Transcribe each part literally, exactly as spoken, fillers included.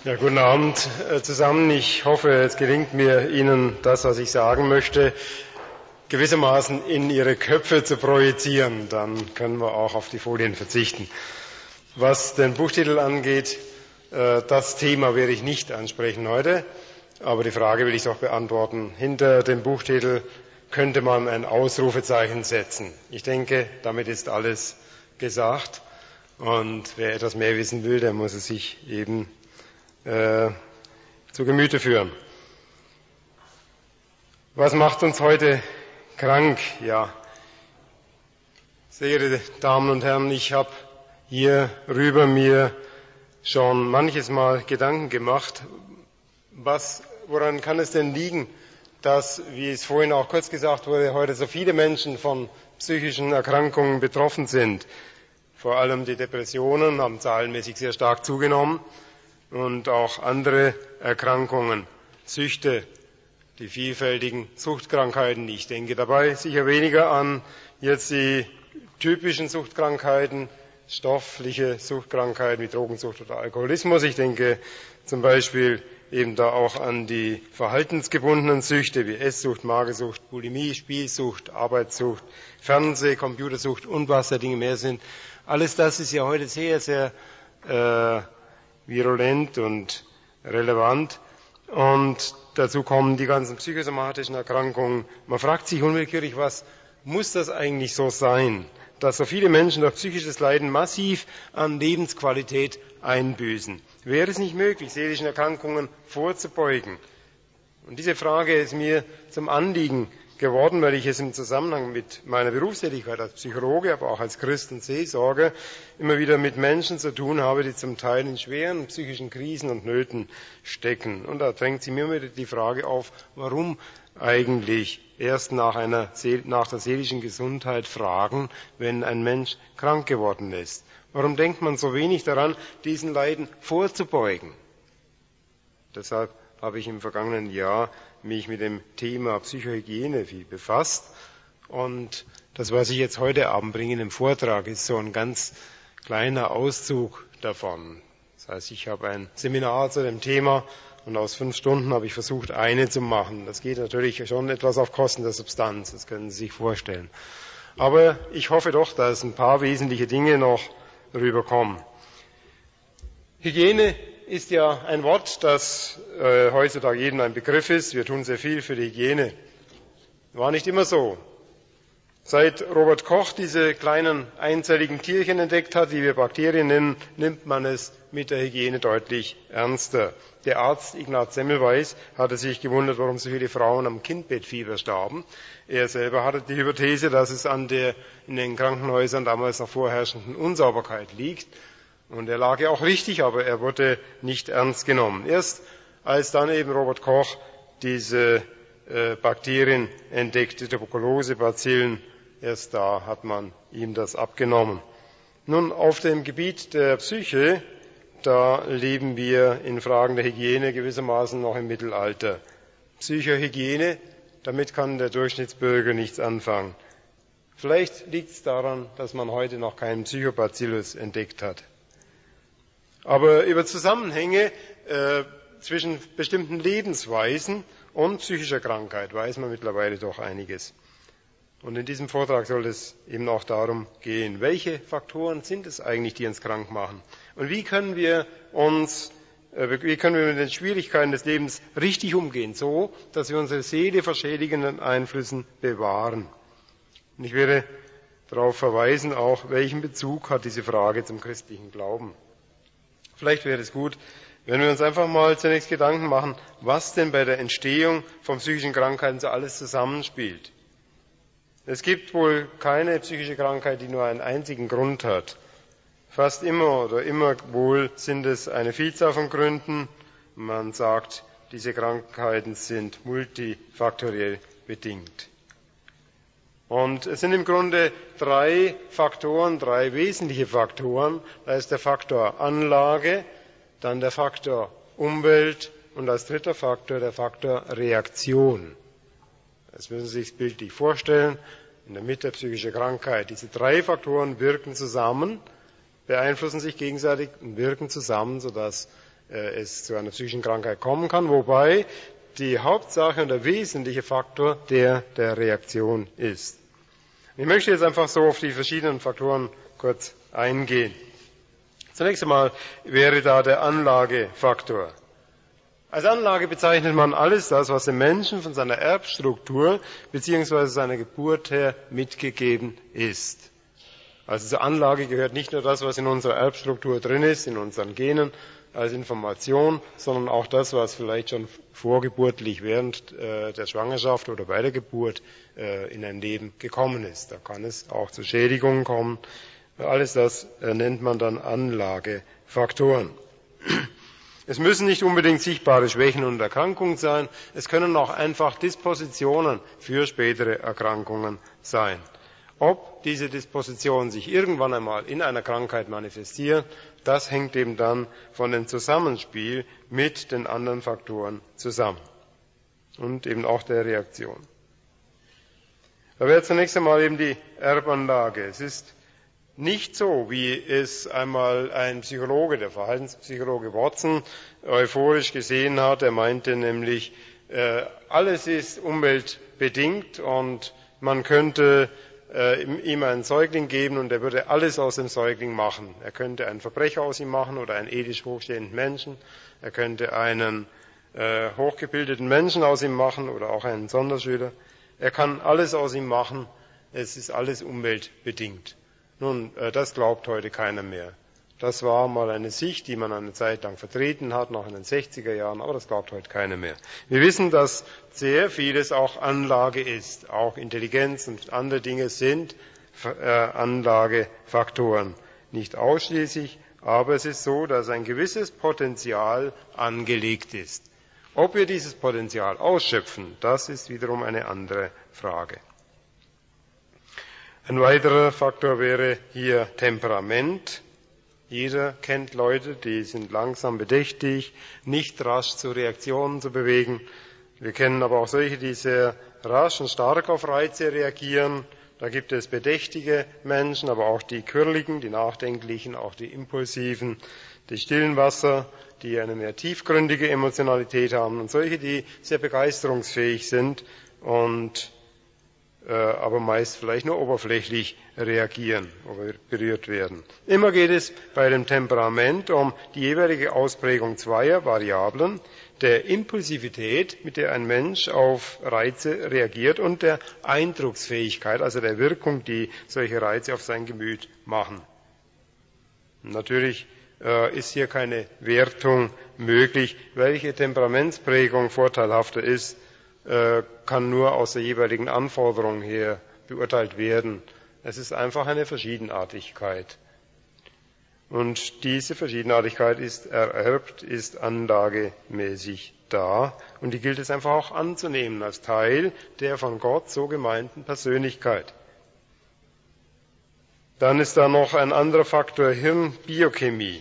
Ja, guten Abend zusammen. Ich hoffe, es gelingt mir, Ihnen das, was ich sagen möchte, gewissermaßen in Ihre Köpfe zu projizieren. Dann können wir auch auf die Folien verzichten. Was den Buchtitel angeht, das Thema werde ich nicht ansprechen heute, aber die Frage will ich doch beantworten. Hinter dem Buchtitel könnte man ein Ausrufezeichen setzen. Ich denke, damit ist alles gesagt. Und wer etwas mehr wissen will, der muss es sich eben äh, zu Gemüte führen. Was macht uns heute krank? Ja, sehr geehrte Damen und Herren, ich habe hier rüber mir schon manches Mal Gedanken gemacht. Was, woran kann es denn liegen, dass, wie es vorhin auch kurz gesagt wurde, heute so viele Menschen von psychischen Erkrankungen betroffen sind? Vor allem die Depressionen haben zahlenmäßig sehr stark zugenommen und auch andere Erkrankungen, Süchte, die vielfältigen Suchtkrankheiten. Ich denke dabei sicher weniger an jetzt die typischen Suchtkrankheiten, stoffliche Suchtkrankheiten wie Drogensucht oder Alkoholismus. Ich denke zum Beispiel eben da auch an die verhaltensgebundenen Süchte wie Esssucht, Magersucht, Bulimie, Spielsucht, Arbeitssucht, Fernseh-, Computersucht und was da Dinge mehr sind. Alles das ist ja heute sehr, sehr äh, virulent und relevant. Und dazu kommen die ganzen psychosomatischen Erkrankungen. Man fragt sich unwillkürlich, was muss das eigentlich so sein, dass so viele Menschen durch psychisches Leiden massiv an Lebensqualität einbüßen? Wäre es nicht möglich, seelischen Erkrankungen vorzubeugen? Und diese Frage ist mir zum Anliegen geworden, weil ich es im Zusammenhang mit meiner Berufstätigkeit als Psychologe, aber auch als Christ und Seelsorger immer wieder mit Menschen zu tun habe, die zum Teil in schweren psychischen Krisen und Nöten stecken. Und da drängt sich mir immer die Frage auf, warum eigentlich erst nach, einer, nach der seelischen Gesundheit fragen, wenn ein Mensch krank geworden ist. Warum denkt man so wenig daran, diesen Leiden vorzubeugen? Deshalb habe ich im vergangenen Jahr mich mit dem Thema Psychohygiene viel befasst. Und das, was ich jetzt heute Abend bringe in dem Vortrag, ist so ein ganz kleiner Auszug davon. Das heißt, ich habe ein Seminar zu dem Thema und aus fünf Stunden habe ich versucht, eine zu machen. Das geht natürlich schon etwas auf Kosten der Substanz, das können Sie sich vorstellen. Aber ich hoffe doch, dass ein paar wesentliche Dinge noch rüberkommen. Hygiene ist ja ein Wort, das äh, heutzutage jedem ein Begriff ist. Wir tun sehr viel für die Hygiene. War nicht immer so. Seit Robert Koch diese kleinen einzelligen Tierchen entdeckt hat, die wir Bakterien nennen, nimmt man es mit der Hygiene deutlich ernster. Der Arzt Ignaz Semmelweis hatte sich gewundert, warum so viele Frauen am Kindbettfieber starben. Er selber hatte die Hypothese, dass es an der in den Krankenhäusern damals noch vorherrschenden Unsauberkeit liegt. Und er lag ja auch richtig, aber er wurde nicht ernst genommen. Erst als dann eben Robert Koch diese äh, Bakterien entdeckte, Tuberkulose, Bazillen, erst da hat man ihm das abgenommen. Nun, auf dem Gebiet der Psyche, da leben wir in Fragen der Hygiene gewissermaßen noch im Mittelalter. Psychohygiene, damit kann der Durchschnittsbürger nichts anfangen. Vielleicht liegt es daran, dass man heute noch keinen Psychobacillus entdeckt hat. Aber über Zusammenhänge äh, zwischen bestimmten Lebensweisen und psychischer Krankheit weiß man mittlerweile doch einiges. Und in diesem Vortrag soll es eben auch darum gehen, welche Faktoren sind es eigentlich, die uns krank machen? Und wie können wir uns, äh, wie können wir mit den Schwierigkeiten des Lebens richtig umgehen, so, dass wir unsere Seele vor schädigenden Einflüssen bewahren? Und ich werde darauf verweisen, auch welchen Bezug hat diese Frage zum christlichen Glauben. Vielleicht wäre es gut, wenn wir uns einfach mal zunächst Gedanken machen, was denn bei der Entstehung von psychischen Krankheiten so alles zusammenspielt. Es gibt wohl keine psychische Krankheit, die nur einen einzigen Grund hat. Fast immer oder immer wohl sind es eine Vielzahl von Gründen. Man sagt, diese Krankheiten sind multifaktoriell bedingt. Und es sind im Grunde drei Faktoren, drei wesentliche Faktoren. Da ist der Faktor Anlage, dann der Faktor Umwelt und als dritter Faktor der Faktor Reaktion. Das müssen Sie sich bildlich vorstellen. In der Mitte psychische Krankheit. Diese drei Faktoren wirken zusammen, beeinflussen sich gegenseitig und wirken zusammen, sodass es zu einer psychischen Krankheit kommen kann, wobei die Hauptsache und der wesentliche Faktor der der Reaktion ist. Ich möchte jetzt einfach so auf die verschiedenen Faktoren kurz eingehen. Zunächst einmal wäre da der Anlagefaktor. Als Anlage bezeichnet man alles das, was dem Menschen von seiner Erbstruktur bzw. seiner Geburt her mitgegeben ist. Also zur Anlage gehört nicht nur das, was in unserer Erbstruktur drin ist, in unseren Genen als Information, sondern auch das, was vielleicht schon vorgeburtlich während äh, der Schwangerschaft oder bei der Geburt äh, in ein Leben gekommen ist. Da kann es auch zu Schädigungen kommen. Alles das äh, nennt man dann Anlagefaktoren. Es müssen nicht unbedingt sichtbare Schwächen und Erkrankungen sein. Es können auch einfach Dispositionen für spätere Erkrankungen sein. Ob diese Dispositionen sich irgendwann einmal in einer Krankheit manifestieren, das hängt eben dann von dem Zusammenspiel mit den anderen Faktoren zusammen und eben auch der Reaktion. Da wäre zunächst einmal eben die Erbanlage. Es ist nicht so, wie es einmal ein Psychologe, der Verhaltenspsychologe Watson, euphorisch gesehen hat. Er meinte nämlich, äh, alles ist umweltbedingt und man könnte äh, ihm einen Säugling geben und er würde alles aus dem Säugling machen. Er könnte einen Verbrecher aus ihm machen oder einen ethisch hochstehenden Menschen. Er könnte einen äh, hochgebildeten Menschen aus ihm machen oder auch einen Sonderschüler. Er kann alles aus ihm machen. Es ist alles umweltbedingt. Nun, das glaubt heute keiner mehr. Das war mal eine Sicht, die man eine Zeit lang vertreten hat, noch in den sechziger Jahren, aber das glaubt heute keiner mehr. Wir wissen, dass sehr vieles auch Anlage ist. Auch Intelligenz und andere Dinge sind Anlagefaktoren. Nicht ausschließlich, aber es ist so, dass ein gewisses Potenzial angelegt ist. Ob wir dieses Potenzial ausschöpfen, das ist wiederum eine andere Frage. Ein weiterer Faktor wäre hier Temperament. Jeder kennt Leute, die sind langsam bedächtig, nicht rasch zu Reaktionen zu bewegen. Wir kennen aber auch solche, die sehr rasch und stark auf Reize reagieren. Da gibt es bedächtige Menschen, aber auch die quirligen, die nachdenklichen, auch die impulsiven, die stillen Wasser, die eine mehr tiefgründige Emotionalität haben und solche, die sehr begeisterungsfähig sind und aber meist vielleicht nur oberflächlich reagieren oder berührt werden. Immer geht es bei dem Temperament um die jeweilige Ausprägung zweier Variablen, der Impulsivität, mit der ein Mensch auf Reize reagiert, und der Eindrucksfähigkeit, also der Wirkung, die solche Reize auf sein Gemüt machen. Natürlich äh, ist hier keine Wertung möglich, welche Temperamentsprägung vorteilhafter ist, kann nur aus der jeweiligen Anforderung her beurteilt werden. Es ist einfach eine Verschiedenartigkeit. Und diese Verschiedenartigkeit ist ererbt, ist anlagemäßig da. Und die gilt es einfach auch anzunehmen als Teil der von Gott so gemeinten Persönlichkeit. Dann ist da noch ein anderer Faktor, Hirnbiochemie.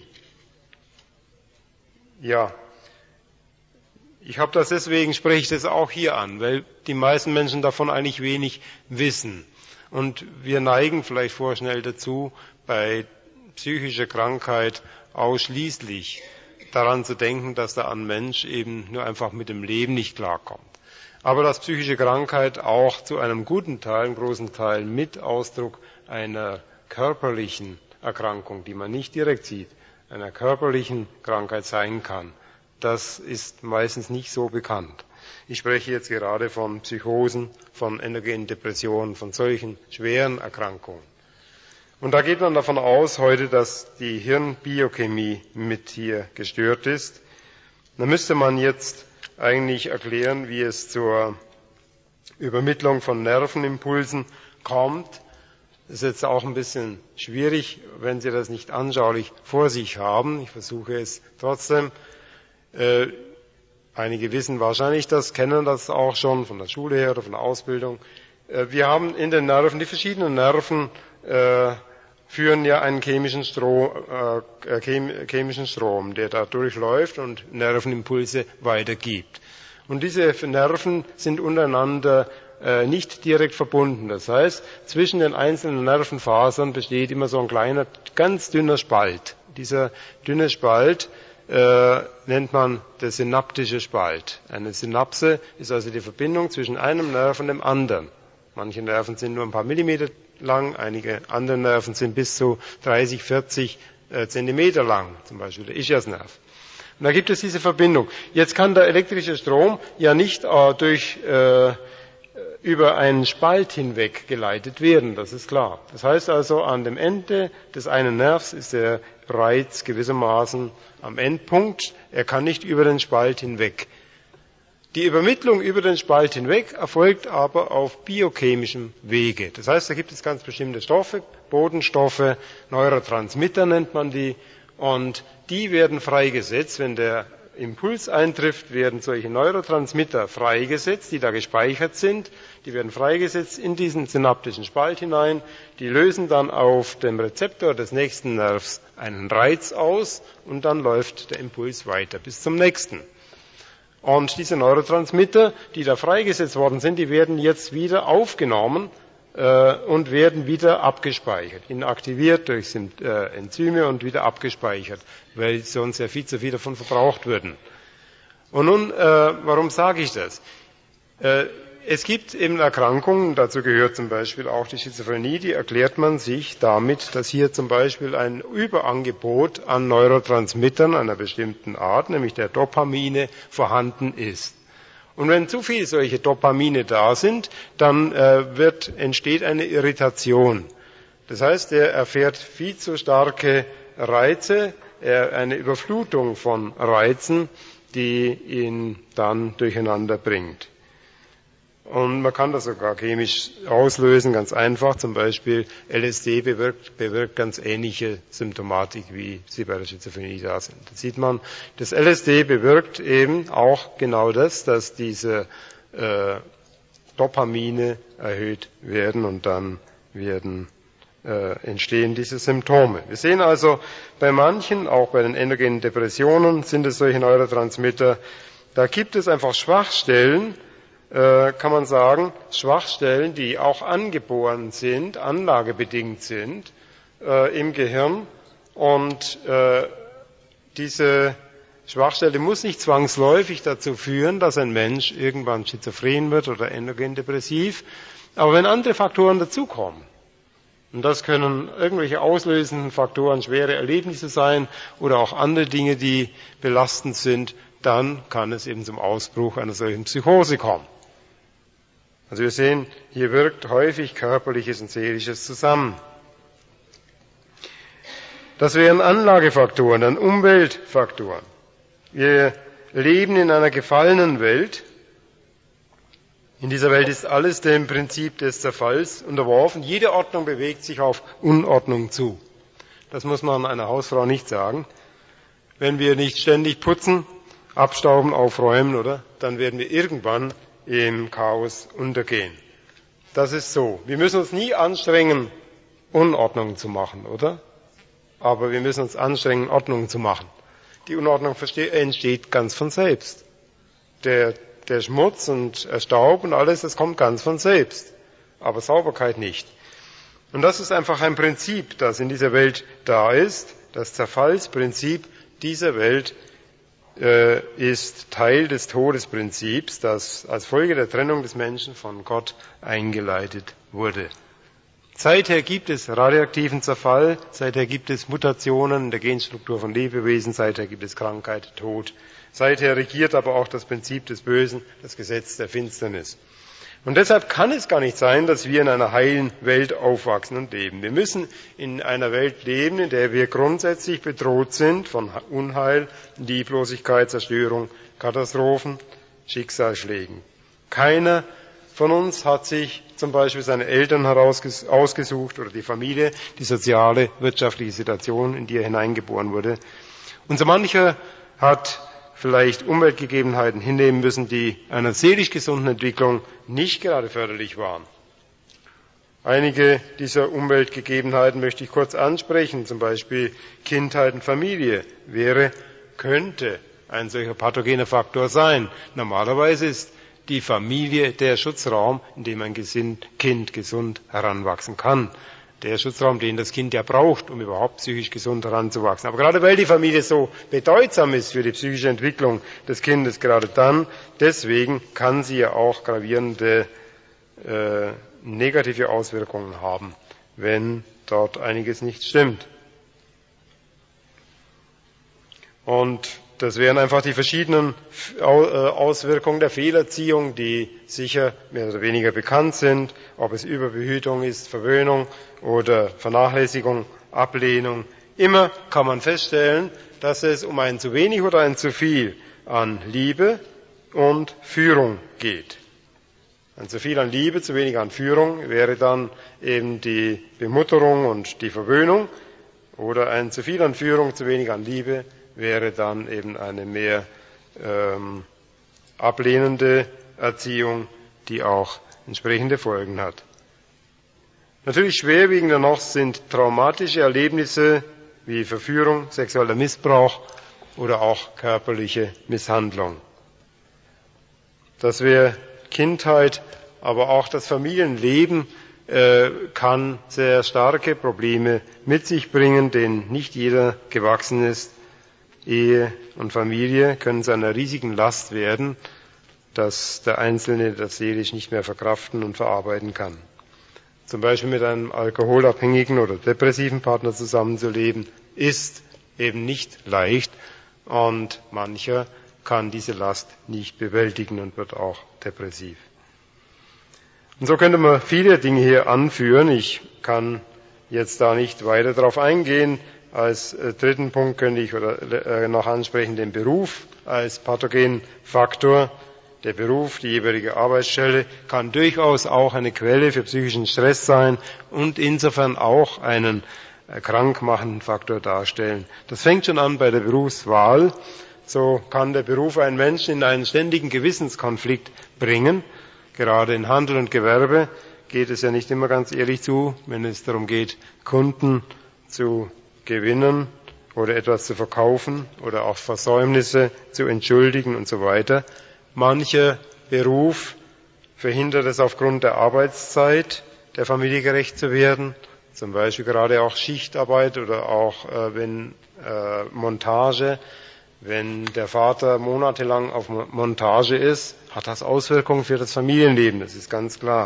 Ja, ich habe das deswegen, spreche ich das auch hier an, weil die meisten Menschen davon eigentlich wenig wissen. Und wir neigen vielleicht vorschnell dazu, bei psychischer Krankheit ausschließlich daran zu denken, dass da ein Mensch eben nur einfach mit dem Leben nicht klarkommt. Aber dass psychische Krankheit auch zu einem guten Teil, einem großen Teil mit Ausdruck einer körperlichen Erkrankung, die man nicht direkt sieht, einer körperlichen Krankheit sein kann. Das ist meistens nicht so bekannt. Ich spreche jetzt gerade von Psychosen, von endogenen Depressionen, von solchen schweren Erkrankungen. Und da geht man davon aus heute, dass die Hirnbiochemie mit hier gestört ist. Da müsste man jetzt eigentlich erklären, wie es zur Übermittlung von Nervenimpulsen kommt. Das ist jetzt auch ein bisschen schwierig, wenn Sie das nicht anschaulich vor sich haben. Ich versuche es trotzdem. Äh, einige wissen wahrscheinlich das, kennen das auch schon von der Schule her oder von der Ausbildung. Äh, wir haben in den Nerven, die verschiedenen Nerven äh, führen ja einen chemischen Strom, äh, chem, chemischen Strom, der da durchläuft und Nervenimpulse weitergibt. Und diese Nerven sind untereinander äh, nicht direkt verbunden. Das heißt, zwischen den einzelnen Nervenfasern besteht immer so ein kleiner, ganz dünner Spalt. Dieser dünne Spalt äh, nennt man der synaptische Spalt. Eine Synapse ist also die Verbindung zwischen einem Nerv und dem anderen. Manche Nerven sind nur ein paar Millimeter lang, einige andere Nerven sind bis zu dreißig, vierzig äh, Zentimeter lang, zum Beispiel der Ischiasnerv. Und da gibt es diese Verbindung. Jetzt kann der elektrische Strom ja nicht äh, durch äh, über einen Spalt hinweg geleitet werden, das ist klar. Das heißt also, an dem Ende des einen Nervs ist der Reiz gewissermaßen am Endpunkt. Er kann nicht über den Spalt hinweg. Die Übermittlung über den Spalt hinweg erfolgt aber auf biochemischem Wege. Das heißt, da gibt es ganz bestimmte Stoffe, Bodenstoffe, Neurotransmitter nennt man die, und die werden freigesetzt, wenn der Impuls eintrifft, werden solche Neurotransmitter freigesetzt, die da gespeichert sind. Die werden freigesetzt in diesen synaptischen Spalt hinein. Die lösen dann auf dem Rezeptor des nächsten Nervs einen Reiz aus und dann läuft der Impuls weiter bis zum nächsten. Und diese Neurotransmitter, die da freigesetzt worden sind, die werden jetzt wieder aufgenommen äh, und werden wieder abgespeichert, inaktiviert durch äh, Enzyme und wieder abgespeichert, weil sonst ja viel zu viel davon verbraucht würden. Und nun, äh, warum sage ich das? Äh, es gibt eben Erkrankungen, dazu gehört zum Beispiel auch die Schizophrenie, die erklärt man sich damit, dass hier zum Beispiel ein Überangebot an Neurotransmittern einer bestimmten Art, nämlich der Dopamine, vorhanden ist. Und wenn zu viele solche Dopamine da sind, dann äh, wird, entsteht eine Irritation. Das heißt, er erfährt viel zu starke Reize, er, eine Überflutung von Reizen, die ihn dann durcheinander bringt. Und man kann das sogar chemisch auslösen, ganz einfach. Zum Beispiel L S D bewirkt, bewirkt ganz ähnliche Symptomatik, wie sie bei der Schizophrenie da sind. Da sieht man, das L S D bewirkt eben auch genau das, dass diese äh, Dopamine erhöht werden und dann werden äh, entstehen diese Symptome. Wir sehen also, bei manchen, auch bei den endogenen Depressionen, sind es solche Neurotransmitter. Da gibt es einfach Schwachstellen, kann man sagen, Schwachstellen, die auch angeboren sind, anlagebedingt sind äh, im Gehirn. Und äh, diese Schwachstelle muss nicht zwangsläufig dazu führen, dass ein Mensch irgendwann schizophren wird oder endogen depressiv. Aber wenn andere Faktoren dazukommen, und das können irgendwelche auslösenden Faktoren, schwere Erlebnisse sein oder auch andere Dinge, die belastend sind, dann kann es eben zum Ausbruch einer solchen Psychose kommen. Also wir sehen, hier wirkt häufig Körperliches und Seelisches zusammen. Das wären Anlagefaktoren, dann Umweltfaktoren. Wir leben in einer gefallenen Welt. In dieser Welt ist alles dem Prinzip des Zerfalls unterworfen. Jede Ordnung bewegt sich auf Unordnung zu. Das muss man einer Hausfrau nicht sagen. Wenn wir nicht ständig putzen, abstauben, aufräumen, oder? Dann werden wir irgendwann im Chaos untergehen. Das ist so. Wir müssen uns nie anstrengen, Unordnung zu machen, oder? Aber wir müssen uns anstrengen, Ordnung zu machen. Die Unordnung entsteht ganz von selbst. Der, der Schmutz und der Staub und alles, das kommt ganz von selbst. Aber Sauberkeit nicht. Und das ist einfach ein Prinzip, das in dieser Welt da ist. Das Zerfallsprinzip dieser Welt ist Teil des Todesprinzips, das als Folge der Trennung des Menschen von Gott eingeleitet wurde. Seither gibt es radioaktiven Zerfall, seither gibt es Mutationen in der Genstruktur von Lebewesen, seither gibt es Krankheit, Tod. Seither regiert aber auch das Prinzip des Bösen, das Gesetz der Finsternis. Und deshalb kann es gar nicht sein, dass wir in einer heilen Welt aufwachsen und leben. Wir müssen in einer Welt leben, in der wir grundsätzlich bedroht sind von Unheil, Lieblosigkeit, Zerstörung, Katastrophen, Schicksalsschlägen. Keiner von uns hat sich zum Beispiel seine Eltern ausgesucht oder die Familie, die soziale, wirtschaftliche Situation, in die er hineingeboren wurde. Und so mancher hat vielleicht Umweltgegebenheiten hinnehmen müssen, die einer seelisch gesunden Entwicklung nicht gerade förderlich waren. Einige dieser Umweltgegebenheiten möchte ich kurz ansprechen, zum Beispiel Kindheit und Familie wäre, könnte ein solcher pathogener Faktor sein. Normalerweise ist die Familie der Schutzraum, in dem ein Kind gesund heranwachsen kann. der Schutzraum, den das Kind ja braucht, um überhaupt psychisch gesund heranzuwachsen. Aber gerade weil die Familie so bedeutsam ist für die psychische Entwicklung des Kindes, gerade dann, deswegen kann sie ja auch gravierende äh, negative Auswirkungen haben, wenn dort einiges nicht stimmt. Und das wären einfach die verschiedenen Auswirkungen der Fehlerziehung, die sicher mehr oder weniger bekannt sind, ob es Überbehütung ist, Verwöhnung oder Vernachlässigung, Ablehnung. Immer kann man feststellen, dass es um ein zu wenig oder ein zu viel an Liebe und Führung geht. Ein zu viel an Liebe, zu wenig an Führung wäre dann eben die Bemutterung und die Verwöhnung, oder ein zu viel an Führung, zu wenig an Liebe wäre dann eben eine mehr ähm, ablehnende Erziehung, die auch entsprechende Folgen hat. Natürlich schwerwiegender noch sind traumatische Erlebnisse wie Verführung, sexueller Missbrauch oder auch körperliche Misshandlung. Das wäre Kindheit, aber auch das Familienleben äh, kann sehr starke Probleme mit sich bringen, denen nicht jeder gewachsen ist. Ehe und Familie können zu einer riesigen Last werden, dass der Einzelne das seelisch nicht mehr verkraften und verarbeiten kann. Zum Beispiel mit einem alkoholabhängigen oder depressiven Partner zusammenzuleben, ist eben nicht leicht und mancher kann diese Last nicht bewältigen und wird auch depressiv. Und so könnte man viele Dinge hier anführen. Ich kann jetzt da nicht weiter darauf eingehen. Als dritten Punkt könnte ich oder, äh, noch ansprechen den Beruf als Pathogenfaktor. Der Beruf, die jeweilige Arbeitsstelle, kann durchaus auch eine Quelle für psychischen Stress sein und insofern auch einen äh, krankmachenden Faktor darstellen. Das fängt schon an bei der Berufswahl. So kann der Beruf einen Menschen in einen ständigen Gewissenskonflikt bringen. Gerade in Handel und Gewerbe geht es ja nicht immer ganz ehrlich zu, wenn es darum geht, Kunden zu gewinnen oder etwas zu verkaufen oder auch Versäumnisse zu entschuldigen und so weiter. Mancher Beruf verhindert es aufgrund der Arbeitszeit, der Familie gerecht zu werden. Zum Beispiel gerade auch Schichtarbeit oder auch äh, wenn äh, Montage. Wenn der Vater monatelang auf Montage ist, hat das Auswirkungen für das Familienleben, das ist ganz klar.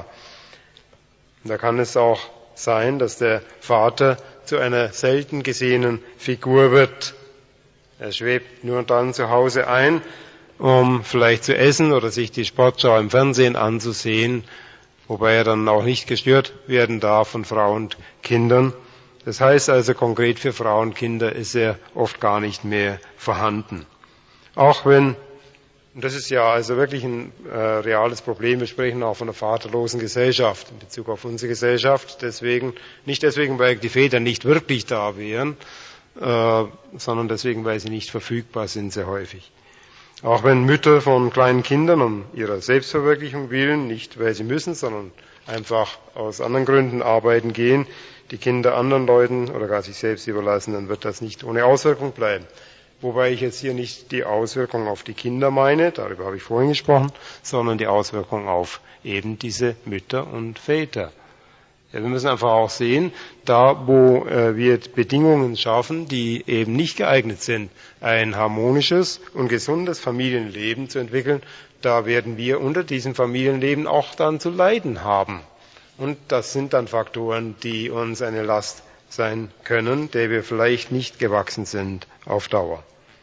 Und da kann es auch sein, dass der Vater zu einer selten gesehenen Figur wird. Er schwebt nur dann zu Hause ein, um vielleicht zu essen oder sich die Sportschau im Fernsehen anzusehen, wobei er dann auch nicht gestört werden darf von Frau und Kindern. Das heißt also konkret für Frauen und Kinder ist er oft gar nicht mehr vorhanden. Auch wenn, und das ist ja also wirklich ein äh, reales Problem, wir sprechen auch von einer vaterlosen Gesellschaft in Bezug auf unsere Gesellschaft, deswegen, nicht deswegen, weil die Väter nicht wirklich da wären, äh, sondern deswegen, weil sie nicht verfügbar sind, sehr häufig. Auch wenn Mütter von kleinen Kindern um ihrer Selbstverwirklichung willen, nicht weil sie müssen, sondern einfach aus anderen Gründen arbeiten gehen, die Kinder anderen Leuten oder gar sich selbst überlassen, dann wird das nicht ohne Auswirkung bleiben. Wobei ich jetzt hier nicht die Auswirkung auf die Kinder meine, darüber habe ich vorhin gesprochen, sondern die Auswirkung auf eben diese Mütter und Väter. Ja, wir müssen einfach auch sehen, da wo äh, wir Bedingungen schaffen, die eben nicht geeignet sind, ein harmonisches und gesundes Familienleben zu entwickeln, da werden wir unter diesem Familienleben auch dann zu leiden haben. Und das sind dann Faktoren, die uns eine Last sein können, der wir vielleicht nicht gewachsen sind auf Dauer.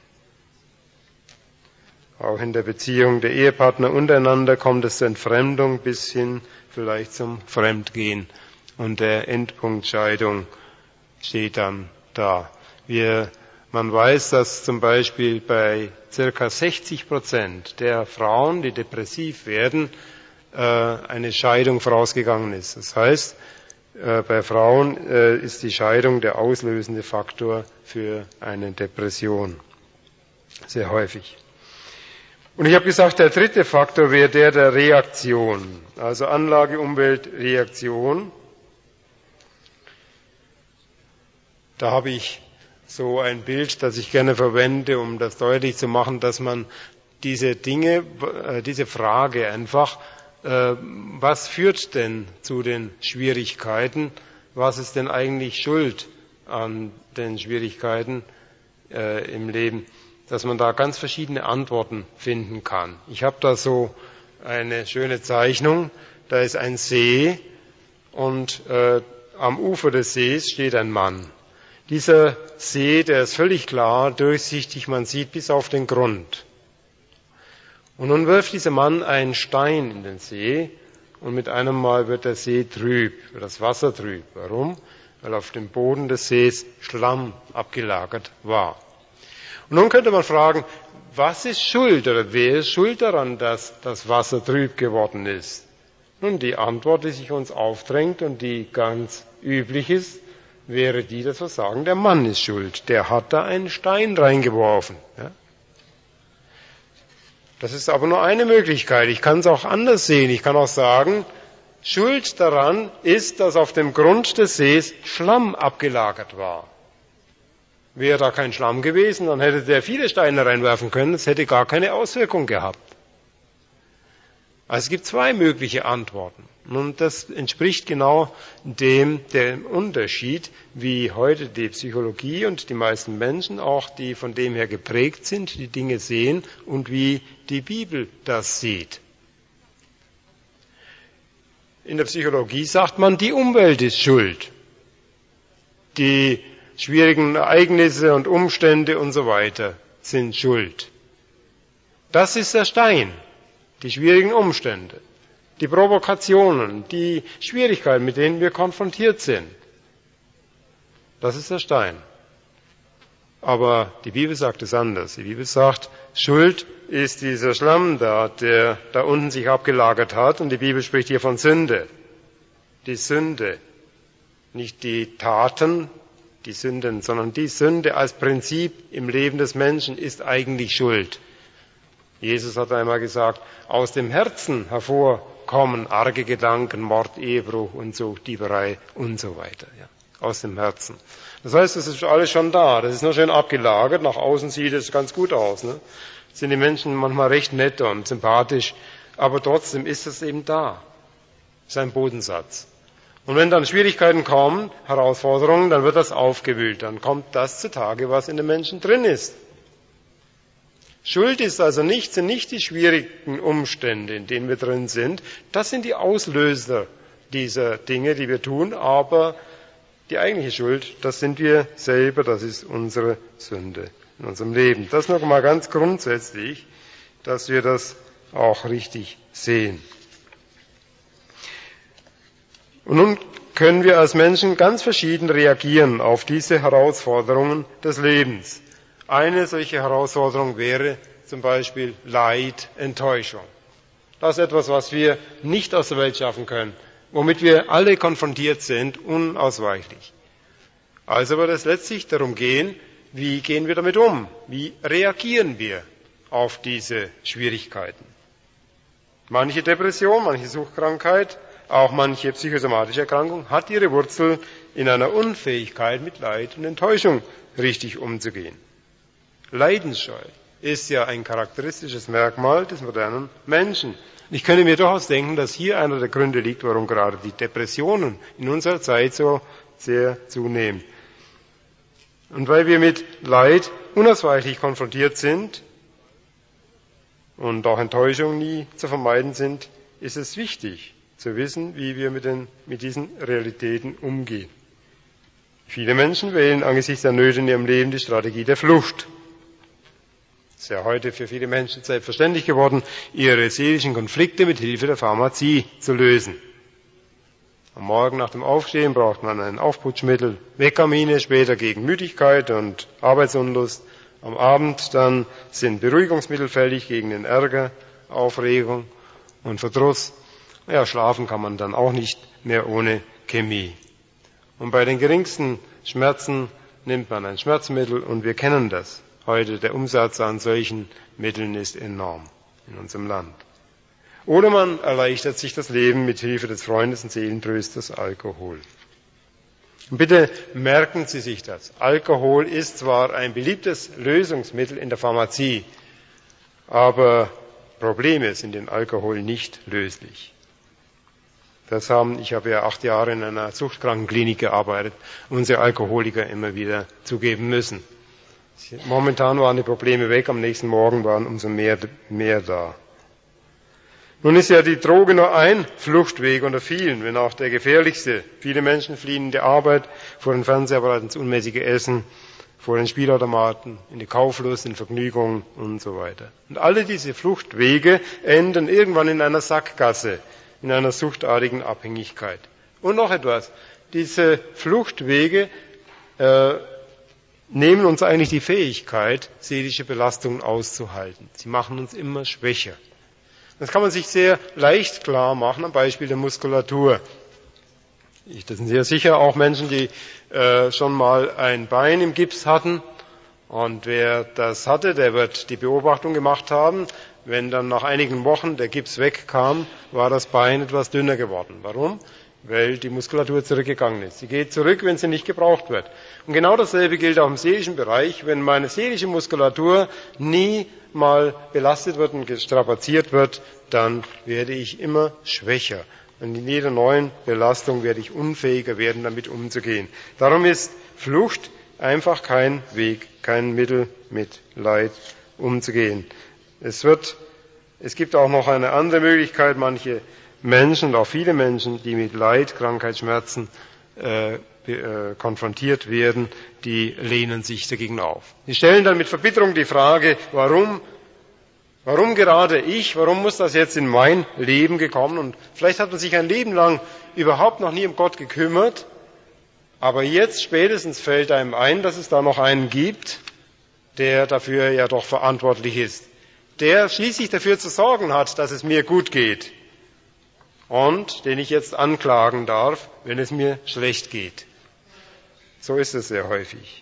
Auch in der Beziehung der Ehepartner untereinander kommt es zur Entfremdung bis hin vielleicht zum Fremdgehen. Und der Endpunkt Scheidung steht dann da. Wir, man weiß, dass zum Beispiel bei circa sechzig Prozent der Frauen, die depressiv werden, eine Scheidung vorausgegangen ist. Das heißt, bei Frauen ist die Scheidung der auslösende Faktor für eine Depression. Sehr häufig. Und ich habe gesagt, der dritte Faktor wäre der der Reaktion. Also Anlage, Umwelt, Reaktion. Da habe ich so ein Bild, das ich gerne verwende, um das deutlich zu machen, dass man diese Dinge, diese Frage einfach, was führt denn zu den Schwierigkeiten, was ist denn eigentlich schuld an den Schwierigkeiten äh, im Leben, dass man da ganz verschiedene Antworten finden kann. Ich habe da so eine schöne Zeichnung, da ist ein See und äh, am Ufer des Sees steht ein Mann. Dieser See, der ist völlig klar, durchsichtig, man sieht bis auf den Grund. Und nun wirft dieser Mann einen Stein in den See und mit einem Mal wird der See trüb, wird das Wasser trüb. Warum? Weil auf dem Boden des Sees Schlamm abgelagert war. Und nun könnte man fragen, was ist schuld oder wer ist schuld daran, dass das Wasser trüb geworden ist? Nun, die Antwort, die sich uns aufdrängt und die ganz üblich ist, wäre die, dass wir sagen, der Mann ist schuld. Der hat da einen Stein reingeworfen. Ja? Das ist aber nur eine Möglichkeit. Ich kann es auch anders sehen. Ich kann auch sagen, Schuld daran ist, dass auf dem Grund des Sees Schlamm abgelagert war. Wäre da kein Schlamm gewesen, dann hätte der viele Steine reinwerfen können. Es hätte gar keine Auswirkung gehabt. Also es gibt zwei mögliche Antworten. Und das entspricht genau dem, dem Unterschied, wie heute die Psychologie und die meisten Menschen, auch die von dem her geprägt sind, die Dinge sehen und wie die Bibel das sieht. In der Psychologie sagt man, die Umwelt ist schuld. Die schwierigen Ereignisse und Umstände und so weiter sind schuld. Das ist der Stein. Die schwierigen Umstände, die Provokationen, die Schwierigkeiten, mit denen wir konfrontiert sind. Das ist der Stein. Aber die Bibel sagt es anders. Die Bibel sagt, Schuld ist dieser Schlamm da, der da unten sich abgelagert hat. Und die Bibel spricht hier von Sünde. Die Sünde. Nicht die Taten, die Sünden, sondern die Sünde als Prinzip im Leben des Menschen ist eigentlich Schuld. Jesus hat einmal gesagt, aus dem Herzen hervorkommen arge Gedanken, Mord, Ehebruch und so, Dieberei und so weiter. Ja, aus dem Herzen. Das heißt, das ist alles schon da. Das ist nur schön abgelagert. Nach außen sieht es ganz gut aus. Ne? Sind die Menschen manchmal recht nett und sympathisch, aber trotzdem ist es eben da. Das ist ein Bodensatz. Und wenn dann Schwierigkeiten kommen, Herausforderungen, dann wird das aufgewühlt. Dann kommt das zutage, was in den Menschen drin ist. Schuld ist also nicht, sind nicht die schwierigen Umstände, in denen wir drin sind. Das sind die Auslöser dieser Dinge, die wir tun. Aber die eigentliche Schuld, das sind wir selber, das ist unsere Sünde in unserem Leben. Das noch mal ganz grundsätzlich, dass wir das auch richtig sehen. Und nun können wir als Menschen ganz verschieden reagieren auf diese Herausforderungen des Lebens. Eine solche Herausforderung wäre zum Beispiel Leid, Enttäuschung. Das ist etwas, was wir nicht aus der Welt schaffen können, womit wir alle konfrontiert sind, unausweichlich. Also wird es letztlich darum gehen, wie gehen wir damit um? Wie reagieren wir auf diese Schwierigkeiten? Manche Depression, manche Suchtkrankheit, auch manche psychosomatische Erkrankung hat ihre Wurzel in einer Unfähigkeit, mit Leid und Enttäuschung richtig umzugehen. Leidensscheu ist ja ein charakteristisches Merkmal des modernen Menschen. Ich könnte mir durchaus denken, dass hier einer der Gründe liegt, warum gerade die Depressionen in unserer Zeit so sehr zunehmen. Und weil wir mit Leid unausweichlich konfrontiert sind und auch Enttäuschung nie zu vermeiden sind, ist es wichtig zu wissen, wie wir mit, den, mit diesen Realitäten umgehen. Viele Menschen wählen angesichts der Nöte in ihrem Leben die Strategie der Flucht. Es ist ja heute für viele Menschen selbstverständlich geworden, ihre seelischen Konflikte mit Hilfe der Pharmazie zu lösen. Am Morgen nach dem Aufstehen braucht man ein Aufputschmittel, Vecamine, später gegen Müdigkeit und Arbeitsunlust. Am Abend dann sind Beruhigungsmittel fällig gegen den Ärger, Aufregung und Verdruss. Ja, schlafen kann man dann auch nicht mehr ohne Chemie. Und bei den geringsten Schmerzen nimmt man ein Schmerzmittel und wir kennen das. Heute der Umsatz an solchen Mitteln ist enorm in unserem Land. Oder man erleichtert sich das Leben mit Hilfe des Freundes und Seelentrösters Alkohol. Und bitte merken Sie sich das. Alkohol ist zwar ein beliebtes Lösungsmittel in der Pharmazie, aber Probleme sind in Alkohol nicht löslich. Das haben, ich habe ja acht Jahre in einer Suchtkrankenklinik gearbeitet, unsere Alkoholiker immer wieder zugeben müssen. Momentan waren die Probleme weg, am nächsten Morgen waren umso mehr, mehr da. Nun ist ja die Droge nur ein Fluchtweg unter vielen, wenn auch der gefährlichste. Viele Menschen fliehen in die Arbeit, vor den Fernsehapparaten ins unmäßige Essen, vor den Spielautomaten, in die Kauflust, in Vergnügungen und so weiter. Und alle diese Fluchtwege enden irgendwann in einer Sackgasse, in einer suchtartigen Abhängigkeit. Und noch etwas, diese Fluchtwege äh, nehmen uns eigentlich die Fähigkeit, seelische Belastungen auszuhalten. Sie machen uns immer schwächer. Das kann man sich sehr leicht klar machen am Beispiel der Muskulatur. Das sind sehr sicher auch Menschen, die äh, schon mal ein Bein im Gips hatten. Und wer das hatte, der wird die Beobachtung gemacht haben, wenn dann nach einigen Wochen der Gips wegkam, war das Bein etwas dünner geworden. Warum? Weil die Muskulatur zurückgegangen ist. Sie geht zurück, wenn sie nicht gebraucht wird. Und genau dasselbe gilt auch im seelischen Bereich. Wenn meine seelische Muskulatur nie mal belastet wird und gestrapaziert wird, dann werde ich immer schwächer. Und in jeder neuen Belastung werde ich unfähiger werden, damit umzugehen. Darum ist Flucht einfach kein Weg, kein Mittel, mit Leid umzugehen. Es wird, es gibt auch noch eine andere Möglichkeit. Manche Menschen und auch viele Menschen, die mit Leid, Krankheit, Schmerzen äh, äh, konfrontiert werden, die lehnen sich dagegen auf. Sie stellen dann mit Verbitterung die Frage, warum, warum gerade ich, warum muss das jetzt in mein Leben gekommen? Und vielleicht hat man sich ein Leben lang überhaupt noch nie um Gott gekümmert, aber jetzt spätestens fällt einem ein, dass es da noch einen gibt, der dafür ja doch verantwortlich ist, der schließlich dafür zu sorgen hat, dass es mir gut geht und den ich jetzt anklagen darf, wenn es mir schlecht geht. So ist es sehr häufig.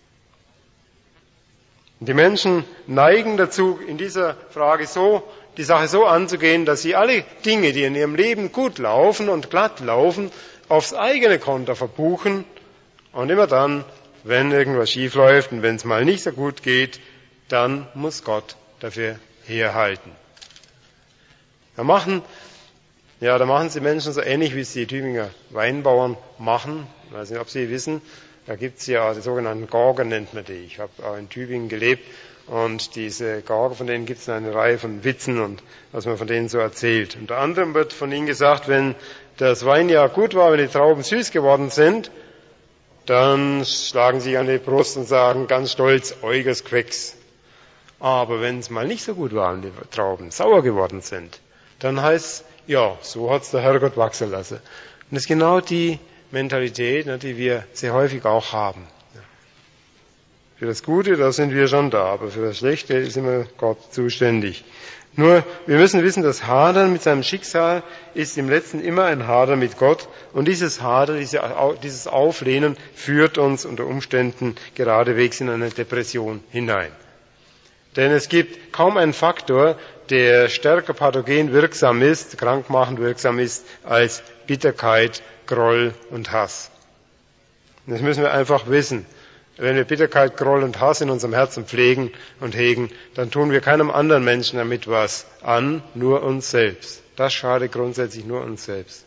Und die Menschen neigen dazu, in dieser Frage so, die Sache so anzugehen, dass sie alle Dinge, die in ihrem Leben gut laufen und glatt laufen, aufs eigene Konto verbuchen und immer dann, wenn irgendwas schief läuft und wenn es mal nicht so gut geht, dann muss Gott dafür herhalten. Da machen, ja, da machen sie Menschen so ähnlich, wie es die Tübinger Weinbauern machen. Ich weiß nicht, ob Sie wissen, da gibt es ja die sogenannten Gorger, nennt man die. Ich habe auch in Tübingen gelebt und diese Gorger, von denen gibt es eine Reihe von Witzen und was man von denen so erzählt. Unter anderem wird von ihnen gesagt, wenn das Weinjahr gut war, wenn die Trauben süß geworden sind, dann schlagen sie an die Brust und sagen ganz stolz, Eugers Quecks. Aber wenn es mal nicht so gut war und die Trauben sauer geworden sind, dann heißt es, ja, so hat's der Herrgott wachsen lassen. Und das ist genau die Mentalität, die wir sehr häufig auch haben. Für das Gute, da sind wir schon da, aber für das Schlechte ist immer Gott zuständig. Nur, wir müssen wissen, das Hadern mit seinem Schicksal ist im Letzten immer ein Hadern mit Gott. Und dieses Hadern, dieses Auflehnen führt uns unter Umständen geradewegs in eine Depression hinein. Denn es gibt kaum einen Faktor, der stärker pathogen wirksam ist, krankmachend wirksam ist, als Bitterkeit, Groll und Hass. Und das müssen wir einfach wissen. Wenn wir Bitterkeit, Groll und Hass in unserem Herzen pflegen und hegen, dann tun wir keinem anderen Menschen damit was an, nur uns selbst. Das schadet grundsätzlich nur uns selbst.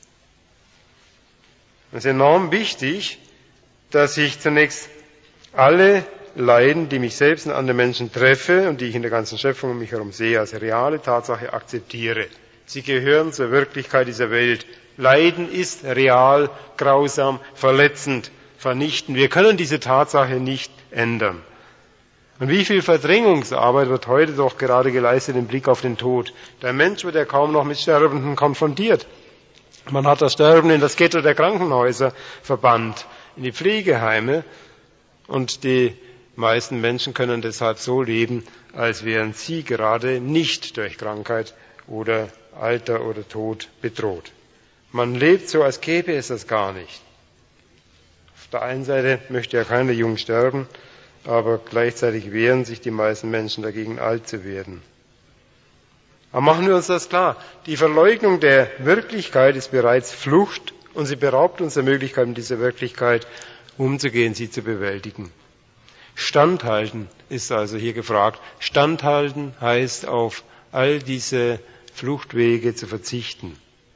Es ist enorm wichtig, dass ich zunächst alle Leiden, die mich selbst und andere Menschen treffe und die ich in der ganzen Schöpfung um mich herum sehe, als reale Tatsache akzeptiere. Sie gehören zur Wirklichkeit dieser Welt. Leiden ist real, grausam, verletzend, vernichtend. Wir können diese Tatsache nicht ändern. Und wie viel Verdrängungsarbeit wird heute doch gerade geleistet im Blick auf den Tod. Der Mensch wird ja kaum noch mit Sterbenden konfrontiert. Man hat das Sterben in das Ghetto der Krankenhäuser verbannt, in die Pflegeheime, und die meisten Menschen können deshalb so leben, als wären sie gerade nicht durch Krankheit oder Alter oder Tod bedroht. Man lebt so, als gäbe es das gar nicht. Auf der einen Seite möchte ja keiner jung sterben, aber gleichzeitig wehren sich die meisten Menschen dagegen, alt zu werden. Aber machen wir uns das klar. Die Verleugnung der Wirklichkeit ist bereits Flucht und sie beraubt uns der Möglichkeit, mit dieser Wirklichkeit umzugehen, sie zu bewältigen. Standhalten ist also hier gefragt. Standhalten heißt, auf all diese Fluchtwege zu verzichten.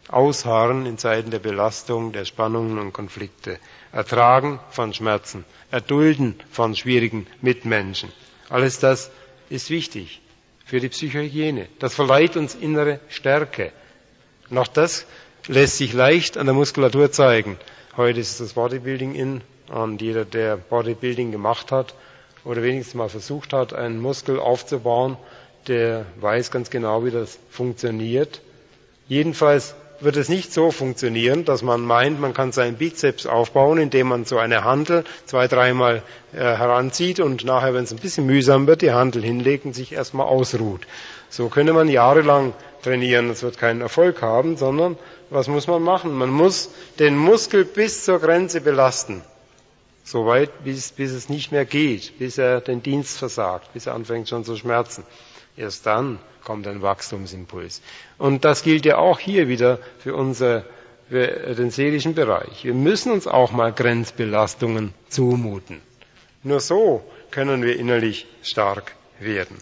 Ausharren in Zeiten der Belastung, der Spannungen und Konflikte. Ertragen von Schmerzen. Erdulden von schwierigen Mitmenschen. Alles das ist wichtig für die Psychohygiene. Das verleiht uns innere Stärke. Und auch das lässt sich leicht an der Muskulatur zeigen. Heute ist das Bodybuilding in, und jeder, der Bodybuilding gemacht hat oder wenigstens mal versucht hat, einen Muskel aufzubauen, der weiß ganz genau, wie das funktioniert. Jedenfalls wird es nicht so funktionieren, dass man meint, man kann seinen Bizeps aufbauen, indem man so eine Hantel zwei, dreimal äh, heranzieht und nachher, wenn es ein bisschen mühsam wird, die Hantel hinlegt und sich erstmal ausruht. So könnte man jahrelang trainieren, das wird keinen Erfolg haben, sondern was muss man machen? Man muss den Muskel bis zur Grenze belasten. So weit, bis, bis es nicht mehr geht, bis er den Dienst versagt, bis er anfängt schon zu schmerzen. Erst dann kommt ein Wachstumsimpuls. Und das gilt ja auch hier wieder für, unser, für den seelischen Bereich. Wir müssen uns auch mal Grenzbelastungen zumuten. Nur so können wir innerlich stark werden.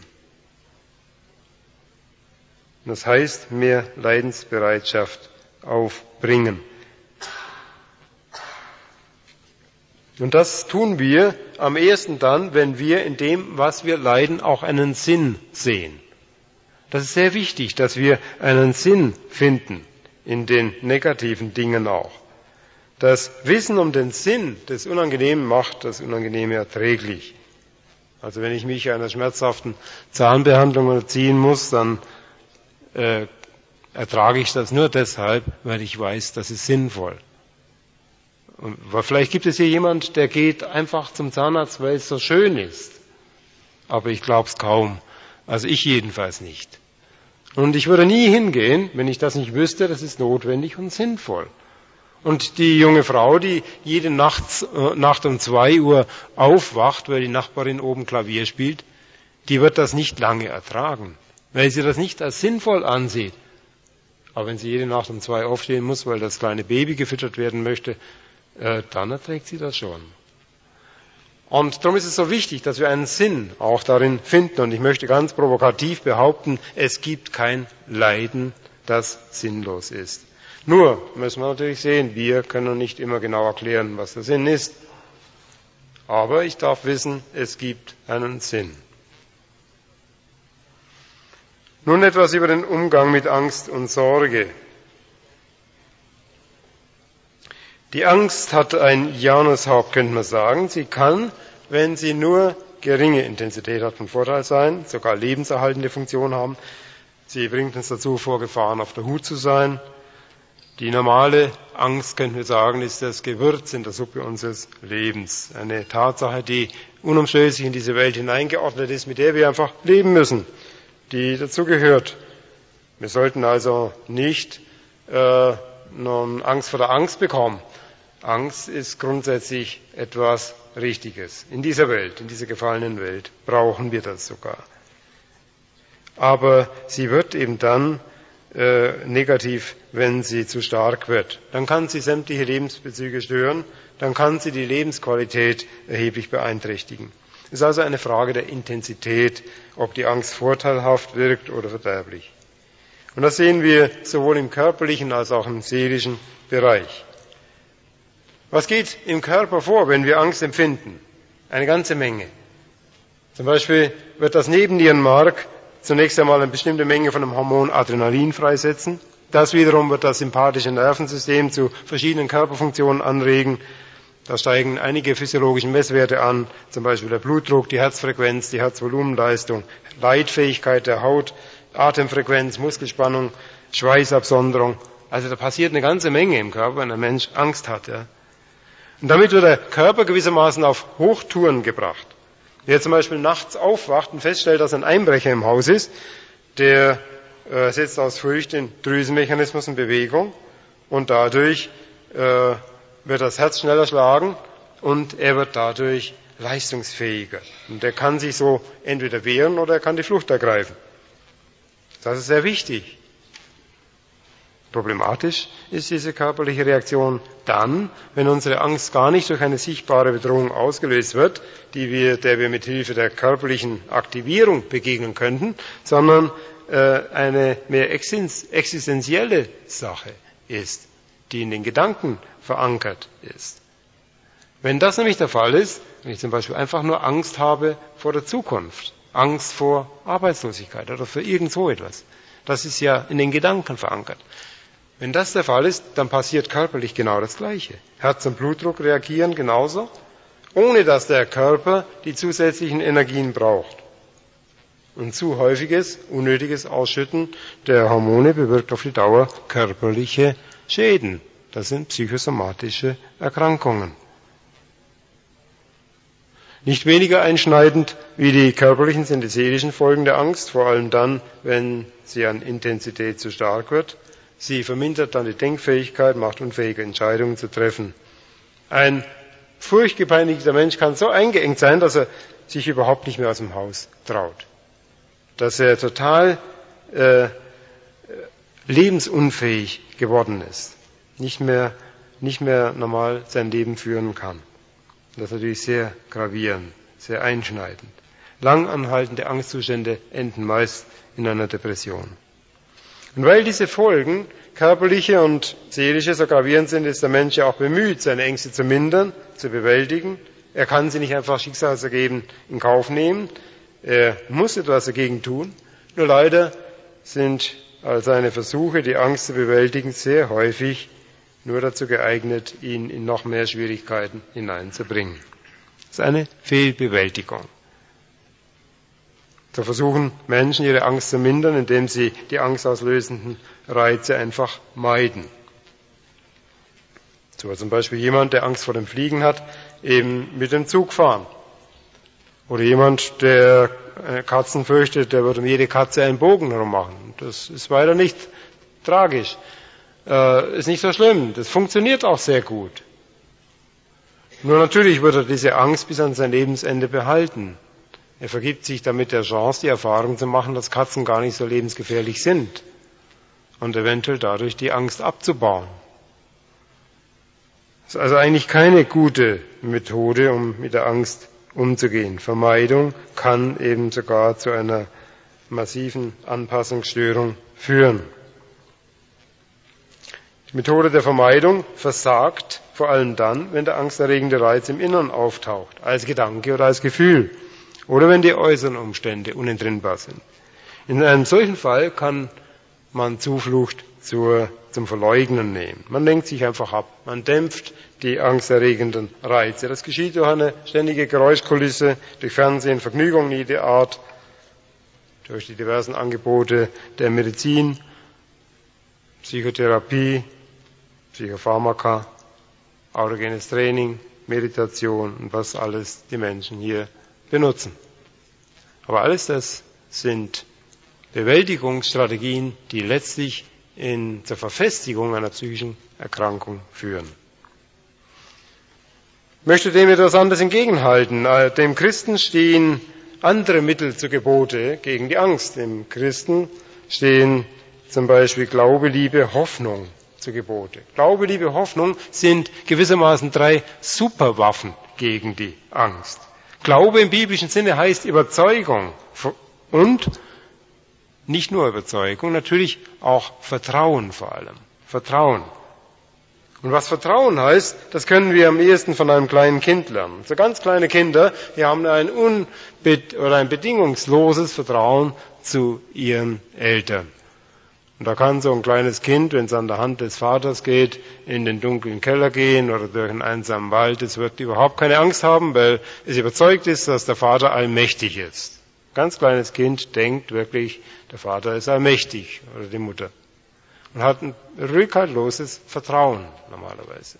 Das heißt, mehr Leidensbereitschaft aufbringen. Und das tun wir am ehesten dann, wenn wir in dem, was wir leiden, auch einen Sinn sehen. Das ist sehr wichtig, dass wir einen Sinn finden, in den negativen Dingen auch. Das Wissen um den Sinn des Unangenehmen macht das Unangenehme erträglich. Also wenn ich mich einer schmerzhaften Zahnbehandlung unterziehen muss, dann äh, ertrage ich das nur deshalb, weil ich weiß, das ist sinnvoll. Und vielleicht gibt es hier jemand, der geht einfach zum Zahnarzt, weil es so schön ist. Aber ich glaube es kaum. Also ich jedenfalls nicht. Und ich würde nie hingehen, wenn ich das nicht wüsste, das ist notwendig und sinnvoll. Und die junge Frau, die jede Nacht, äh, Nacht um zwei Uhr aufwacht, weil die Nachbarin oben Klavier spielt, die wird das nicht lange ertragen, weil sie das nicht als sinnvoll ansieht. Aber wenn sie jede Nacht um zwei aufstehen muss, weil das kleine Baby gefüttert werden möchte, äh, dann erträgt sie das schon. Und darum ist es so wichtig, dass wir einen Sinn auch darin finden. Und ich möchte ganz provokativ behaupten, es gibt kein Leiden, das sinnlos ist. Nur müssen wir natürlich sehen, wir können nicht immer genau erklären, was der Sinn ist. Aber ich darf wissen, es gibt einen Sinn. Nun etwas über den Umgang mit Angst und Sorge. Die Angst hat ein Janushaupt, könnte man sagen. Sie kann, wenn sie nur geringe Intensität hat, von Vorteil sein, sogar lebenserhaltende Funktion haben. Sie bringt uns dazu, vor Gefahren auf der Hut zu sein. Die normale Angst, könnten wir sagen, ist das Gewürz in der Suppe unseres Lebens. Eine Tatsache, die unumstößlich in diese Welt hineingeordnet ist, mit der wir einfach leben müssen, die dazu gehört. Wir sollten also nicht äh, nun Angst vor der Angst bekommen. Angst ist grundsätzlich etwas Richtiges. In dieser Welt, in dieser gefallenen Welt, brauchen wir das sogar. Aber sie wird eben dann äh, negativ, wenn sie zu stark wird. Dann kann sie sämtliche Lebensbezüge stören, dann kann sie die Lebensqualität erheblich beeinträchtigen. Es ist also eine Frage der Intensität, ob die Angst vorteilhaft wirkt oder verderblich. Und das sehen wir sowohl im körperlichen als auch im seelischen Bereich. Was geht im Körper vor, wenn wir Angst empfinden? Eine ganze Menge. Zum Beispiel wird das Nebennierenmark zunächst einmal eine bestimmte Menge von dem Hormon Adrenalin freisetzen. Das wiederum wird das sympathische Nervensystem zu verschiedenen Körperfunktionen anregen. Da steigen einige physiologische Messwerte an, zum Beispiel der Blutdruck, die Herzfrequenz, die Herzvolumenleistung, Leitfähigkeit der Haut, Atemfrequenz, Muskelspannung, Schweißabsonderung. Also da passiert eine ganze Menge im Körper, wenn ein Mensch Angst hat. Ja. Und damit wird der Körper gewissermaßen auf Hochtouren gebracht. Wer zum Beispiel nachts aufwacht und feststellt, dass ein Einbrecher im Haus ist, der äh, setzt aus Furcht den Drüsenmechanismus in Bewegung und dadurch äh, wird das Herz schneller schlagen und er wird dadurch leistungsfähiger. Und er kann sich so entweder wehren oder er kann die Flucht ergreifen. Das ist sehr wichtig. Problematisch ist diese körperliche Reaktion dann, wenn unsere Angst gar nicht durch eine sichtbare Bedrohung ausgelöst wird, die wir, der wir mit Hilfe der körperlichen Aktivierung begegnen könnten, sondern äh, eine mehr existenzielle Sache, ist, die in den Gedanken verankert ist. Wenn das nämlich der Fall ist, wenn ich zum Beispiel einfach nur Angst habe vor der Zukunft, Angst vor Arbeitslosigkeit oder für irgend so etwas, das ist ja in den Gedanken verankert. Wenn das der Fall ist, dann passiert körperlich genau das Gleiche. Herz- und Blutdruck reagieren genauso, ohne dass der Körper die zusätzlichen Energien braucht. Und zu häufiges, unnötiges Ausschütten der Hormone bewirkt auf die Dauer körperliche Schäden. Das sind psychosomatische Erkrankungen. Nicht weniger einschneidend wie die körperlichen sind die seelischen Folgen der Angst, vor allem dann, wenn sie an Intensität zu stark wird. Sie vermindert dann die Denkfähigkeit, macht unfähig, Entscheidungen zu treffen. Ein furchtgepeinigter Mensch kann so eingeengt sein, dass er sich überhaupt nicht mehr aus dem Haus traut. Dass er total äh, lebensunfähig geworden ist. Nicht mehr, nicht mehr normal sein Leben führen kann. Das ist natürlich sehr gravierend, sehr einschneidend. Lang anhaltende Angstzustände enden meist in einer Depression. Und weil diese Folgen, körperliche und seelische, so gravierend sind, ist der Mensch ja auch bemüht, seine Ängste zu mindern, zu bewältigen. Er kann sie nicht einfach schicksalsergeben in Kauf nehmen. Er muss etwas dagegen tun. Nur leider sind all seine Versuche, die Angst zu bewältigen, sehr häufig nur dazu geeignet, ihn in noch mehr Schwierigkeiten hineinzubringen. Das ist eine Fehlbewältigung. So versuchen Menschen, ihre Angst zu mindern, indem sie die angstauslösenden Reize einfach meiden. So zum Beispiel jemand, der Angst vor dem Fliegen hat, eben mit dem Zug fahren. Oder jemand, der Katzen fürchtet, der wird um jede Katze einen Bogen herum machen. Das ist weiter nicht tragisch. Äh, ist nicht so schlimm. Das funktioniert auch sehr gut. Nur natürlich wird er diese Angst bis an sein Lebensende behalten. Er vergibt sich damit der Chance, die Erfahrung zu machen, dass Katzen gar nicht so lebensgefährlich sind. Und eventuell dadurch die Angst abzubauen. Das ist also eigentlich keine gute Methode, um mit der Angst umzugehen. Vermeidung kann eben sogar zu einer massiven Anpassungsstörung führen. Die Methode der Vermeidung versagt vor allem dann, wenn der angsterregende Reiz im Innern auftaucht, als Gedanke oder als Gefühl, oder wenn die äußeren Umstände unentrinnbar sind. In einem solchen Fall kann man Zuflucht zur, zum Verleugnen nehmen. Man lenkt sich einfach ab, man dämpft die angsterregenden Reize. Das geschieht durch eine ständige Geräuschkulisse, durch Fernsehen, Vergnügungen jeder Art, durch die diversen Angebote der Medizin, Psychotherapie, Psychopharmaka, autogenes Training, Meditation und was alles die Menschen hier benutzen. Aber alles das sind Bewältigungsstrategien, die letztlich in, zur Verfestigung einer psychischen Erkrankung führen. Ich möchte dem etwas anderes entgegenhalten. Dem Christen stehen andere Mittel zu Gebote gegen die Angst. Dem Christen stehen zum Beispiel Glaube, Liebe, Hoffnung zu Gebote. Glaube, Liebe, Hoffnung sind gewissermaßen drei Superwaffen gegen die Angst. Glaube im biblischen Sinne heißt Überzeugung und nicht nur Überzeugung, natürlich auch Vertrauen vor allem. Vertrauen. Und was Vertrauen heißt, das können wir am ehesten von einem kleinen Kind lernen. So ganz kleine Kinder, die haben ein unbed- oder ein bedingungsloses Vertrauen zu ihren Eltern. Und da kann so ein kleines Kind, wenn es an der Hand des Vaters geht, in den dunklen Keller gehen oder durch einen einsamen Wald. Es wird überhaupt keine Angst haben, weil es überzeugt ist, dass der Vater allmächtig ist. Ein ganz kleines Kind denkt wirklich, der Vater ist allmächtig oder die Mutter. Und hat ein rückhaltloses Vertrauen normalerweise.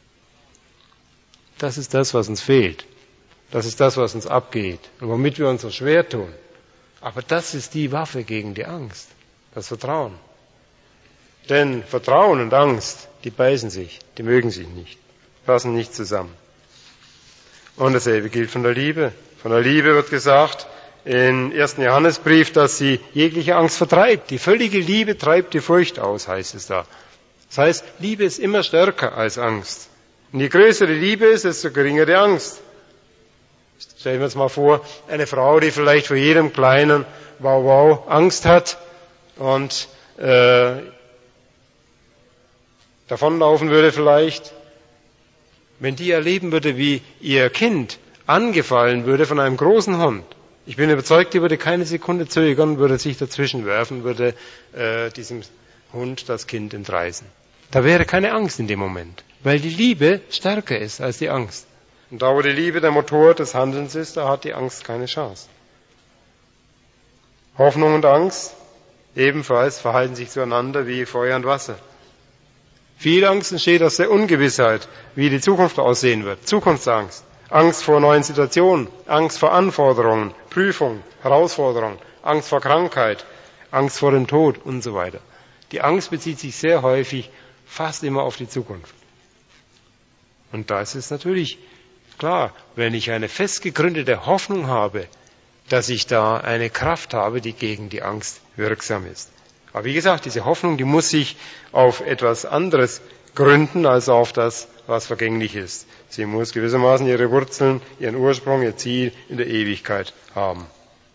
Das ist das, was uns fehlt. Das ist das, was uns abgeht und womit wir uns so schwer tun. Aber das ist die Waffe gegen die Angst, das Vertrauen. Denn Vertrauen und Angst, die beißen sich, die mögen sich nicht, passen nicht zusammen. Und dasselbe gilt von der Liebe. Von der Liebe wird gesagt im ersten Johannesbrief, dass sie jegliche Angst vertreibt. Die völlige Liebe treibt die Furcht aus, heißt es da. Das heißt, Liebe ist immer stärker als Angst. Und je größer die Liebe ist, desto geringer die Angst. Stellen wir uns mal vor, eine Frau, die vielleicht vor jedem kleinen Wow-Wow Angst hat und äh, davonlaufen würde vielleicht, wenn die erleben würde, wie ihr Kind angefallen würde von einem großen Hund, ich bin überzeugt, die würde keine Sekunde zögern, würde sich dazwischen werfen, würde äh, diesem Hund das Kind entreißen. Da wäre keine Angst in dem Moment, weil die Liebe stärker ist als die Angst. Und da, wo die Liebe der Motor des Handelns ist, da hat die Angst keine Chance. Hoffnung und Angst ebenfalls verhalten sich zueinander wie Feuer und Wasser. Viel Angst entsteht aus der Ungewissheit, wie die Zukunft aussehen wird. Zukunftsangst, Angst vor neuen Situationen, Angst vor Anforderungen, Prüfungen, Herausforderungen, Angst vor Krankheit, Angst vor dem Tod und so weiter. Die Angst bezieht sich sehr häufig fast immer auf die Zukunft. Und da ist es natürlich klar, wenn ich eine fest gegründete Hoffnung habe, dass ich da eine Kraft habe, die gegen die Angst wirksam ist. Aber wie gesagt, diese Hoffnung, die muss sich auf etwas anderes gründen, als auf das, was vergänglich ist. Sie muss gewissermaßen ihre Wurzeln, ihren Ursprung, ihr Ziel in der Ewigkeit haben.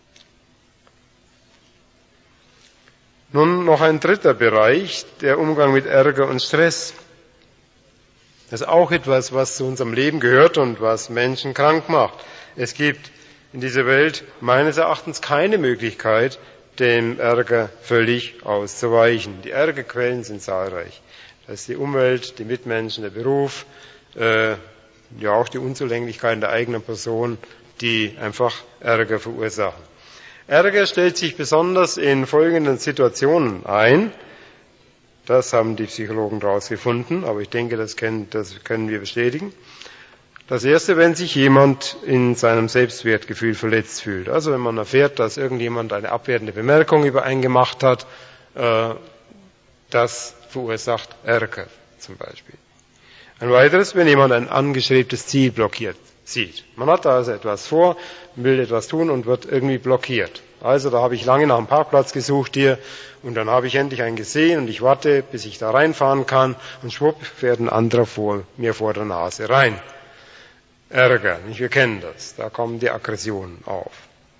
Nun noch ein dritter Bereich, der Umgang mit Ärger und Stress. Das ist auch etwas, was zu unserem Leben gehört und was Menschen krank macht. Es gibt in dieser Welt meines Erachtens keine Möglichkeit, dem Ärger völlig auszuweichen. Die Ärgerquellen sind zahlreich. Das ist die Umwelt, die Mitmenschen, der Beruf, äh, ja auch die Unzulänglichkeiten der eigenen Person, die einfach Ärger verursachen. Ärger stellt sich besonders in folgenden Situationen ein. Das haben die Psychologen daraus gefunden, aber ich denke, das können, das können wir bestätigen. Das erste, wenn sich jemand in seinem Selbstwertgefühl verletzt fühlt. Also wenn man erfährt, dass irgendjemand eine abwertende Bemerkung über einen gemacht hat, äh, das verursacht Ärger zum Beispiel. Ein weiteres, wenn jemand ein angestrebtes Ziel blockiert sieht. Man hat also etwas vor, will etwas tun und wird irgendwie blockiert. Also da habe ich lange nach einem Parkplatz gesucht hier und dann habe ich endlich einen gesehen und ich warte, bis ich da reinfahren kann und schwupp fährt ein anderer vor mir vor der Nase rein. Ärger, wir kennen das, da kommen die Aggressionen auf.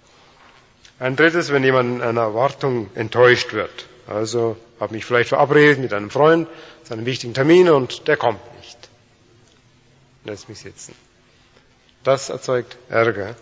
Ein drittes, wenn jemand in einer Erwartung enttäuscht wird. Also habe mich vielleicht verabredet mit einem Freund zu einem wichtigen Termin und der kommt nicht. Lässt mich sitzen. Das erzeugt Ärger.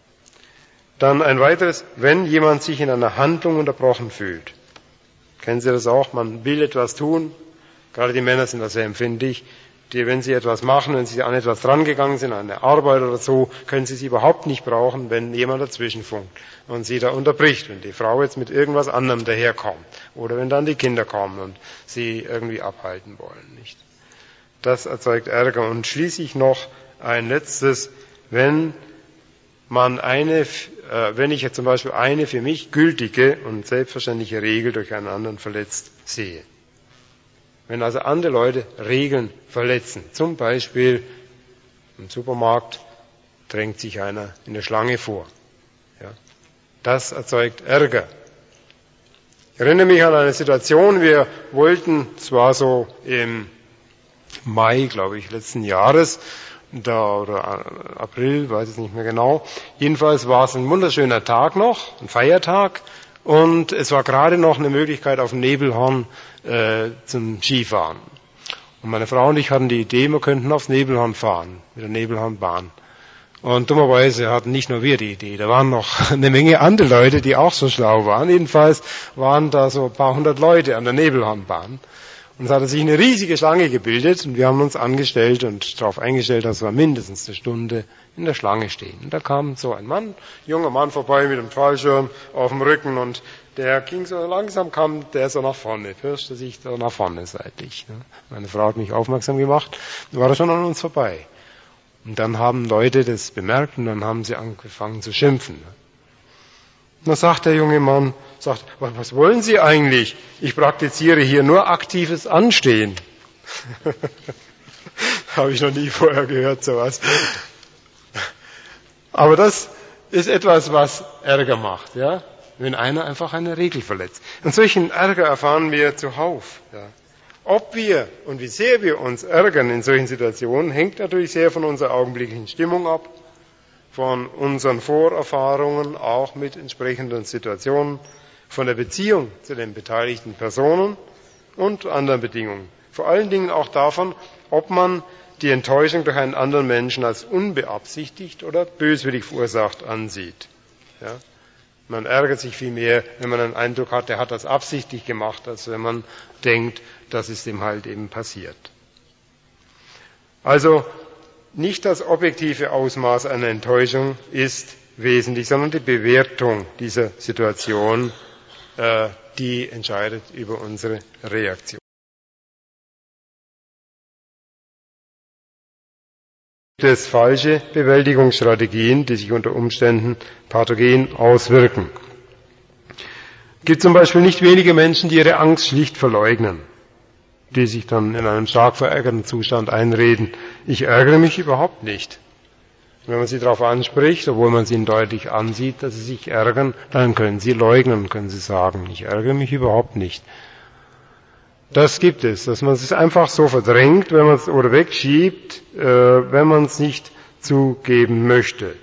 Dann ein weiteres, wenn jemand sich in einer Handlung unterbrochen fühlt. Kennen Sie das auch? Man will etwas tun, gerade die Männer sind da sehr empfindlich, die, wenn sie etwas machen, wenn sie an etwas drangegangen sind, an eine Arbeit oder so, können sie sie überhaupt nicht brauchen, wenn jemand dazwischen funkt und sie da unterbricht, wenn die Frau jetzt mit irgendwas anderem daherkommt oder wenn dann die Kinder kommen und sie irgendwie abhalten wollen, nicht? Das erzeugt Ärger. Und schließlich noch ein letztes, wenn man eine, äh, wenn ich jetzt zum Beispiel eine für mich gültige und selbstverständliche Regel durch einen anderen verletzt sehe. Wenn also andere Leute Regeln verletzen, zum Beispiel im Supermarkt drängt sich einer in der Schlange vor. Ja, das erzeugt Ärger. Ich erinnere mich an eine Situation, wir wollten, zwar so im Mai, glaube ich, letzten Jahres, da, oder April, weiß ich nicht mehr genau, jedenfalls war es ein wunderschöner Tag noch, ein Feiertag, und es war gerade noch eine Möglichkeit auf dem Nebelhorn äh, zum Skifahren. Und meine Frau und ich hatten die Idee, wir könnten aufs Nebelhorn fahren, mit der Nebelhornbahn. Und dummerweise hatten nicht nur wir die Idee, da waren noch eine Menge andere Leute, die auch so schlau waren. Jedenfalls waren da so ein paar hundert Leute an der Nebelhornbahn. Und es hatte sich eine riesige Schlange gebildet und wir haben uns angestellt und darauf eingestellt, dass wir mindestens eine Stunde in der Schlange stehen. Und da kam so ein Mann, junger Mann vorbei mit einem Fallschirm auf dem Rücken und der ging so langsam, kam der so nach vorne, pirschte sich so nach vorne seitlich. Meine Frau hat mich aufmerksam gemacht, dann war er schon an uns vorbei. Und dann haben Leute das bemerkt und dann haben sie angefangen zu schimpfen. Und dann sagt der junge Mann, sagt, was wollen Sie eigentlich? Ich praktiziere hier nur aktives Anstehen. Habe ich noch nie vorher gehört, sowas. Aber das ist etwas, was Ärger macht, ja? Wenn einer einfach eine Regel verletzt. Und solchen Ärger erfahren wir zuhauf. Ja? Ob wir und wie sehr wir uns ärgern in solchen Situationen, hängt natürlich sehr von unserer augenblicklichen Stimmung ab, von unseren Vorerfahrungen, auch mit entsprechenden Situationen, von der Beziehung zu den beteiligten Personen und anderen Bedingungen. Vor allen Dingen auch davon, ob man die Enttäuschung durch einen anderen Menschen als unbeabsichtigt oder böswillig verursacht ansieht. Ja? Man ärgert sich viel mehr, wenn man den Eindruck hat, er hat das absichtlich gemacht, als wenn man denkt, das ist ihm halt eben passiert. Also nicht das objektive Ausmaß einer Enttäuschung ist wesentlich, sondern die Bewertung dieser Situation, äh, die entscheidet über unsere Reaktion. Es falsche Bewältigungsstrategien, die sich unter Umständen pathogen auswirken. Es gibt zum Beispiel nicht wenige Menschen, die ihre Angst schlicht verleugnen, die sich dann in einem stark verärgerten Zustand einreden, ich ärgere mich überhaupt nicht. Wenn man sie darauf anspricht, obwohl man sie ihnen deutlich ansieht, dass sie sich ärgern, dann können sie leugnen, können sie sagen, ich ärgere mich überhaupt nicht. Das gibt es, dass man es einfach so verdrängt, wenn man es oder wegschiebt, äh, wenn man es nicht zugeben möchte.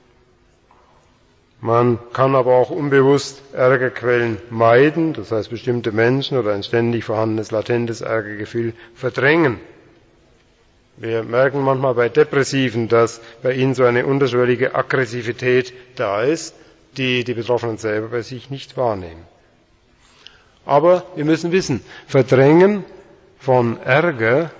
Man kann aber auch unbewusst Ärgerquellen meiden, das heißt bestimmte Menschen oder ein ständig vorhandenes latentes Ärgergefühl verdrängen. Wir merken manchmal bei Depressiven, dass bei ihnen so eine unterschwellige Aggressivität da ist, die die Betroffenen selber bei sich nicht wahrnehmen. Aber wir müssen wissen, Verdrängen von Ärger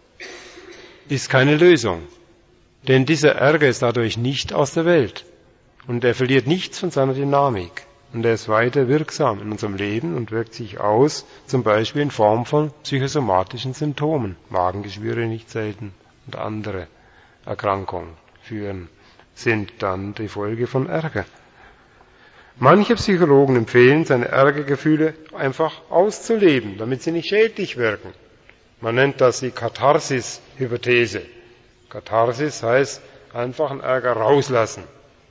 ist keine Lösung. Denn dieser Ärger ist dadurch nicht aus der Welt. Und er verliert nichts von seiner Dynamik. Und er ist weiter wirksam in unserem Leben und wirkt sich aus, zum Beispiel in Form von psychosomatischen Symptomen. Magengeschwüre nicht selten und andere Erkrankungen führen, sind dann die Folge von Ärger. Manche Psychologen empfehlen, seine Ärgergefühle einfach auszuleben, damit sie nicht schädlich wirken. Man nennt das die Katharsis-Hypothese. Katharsis heißt einfach einen Ärger rauslassen.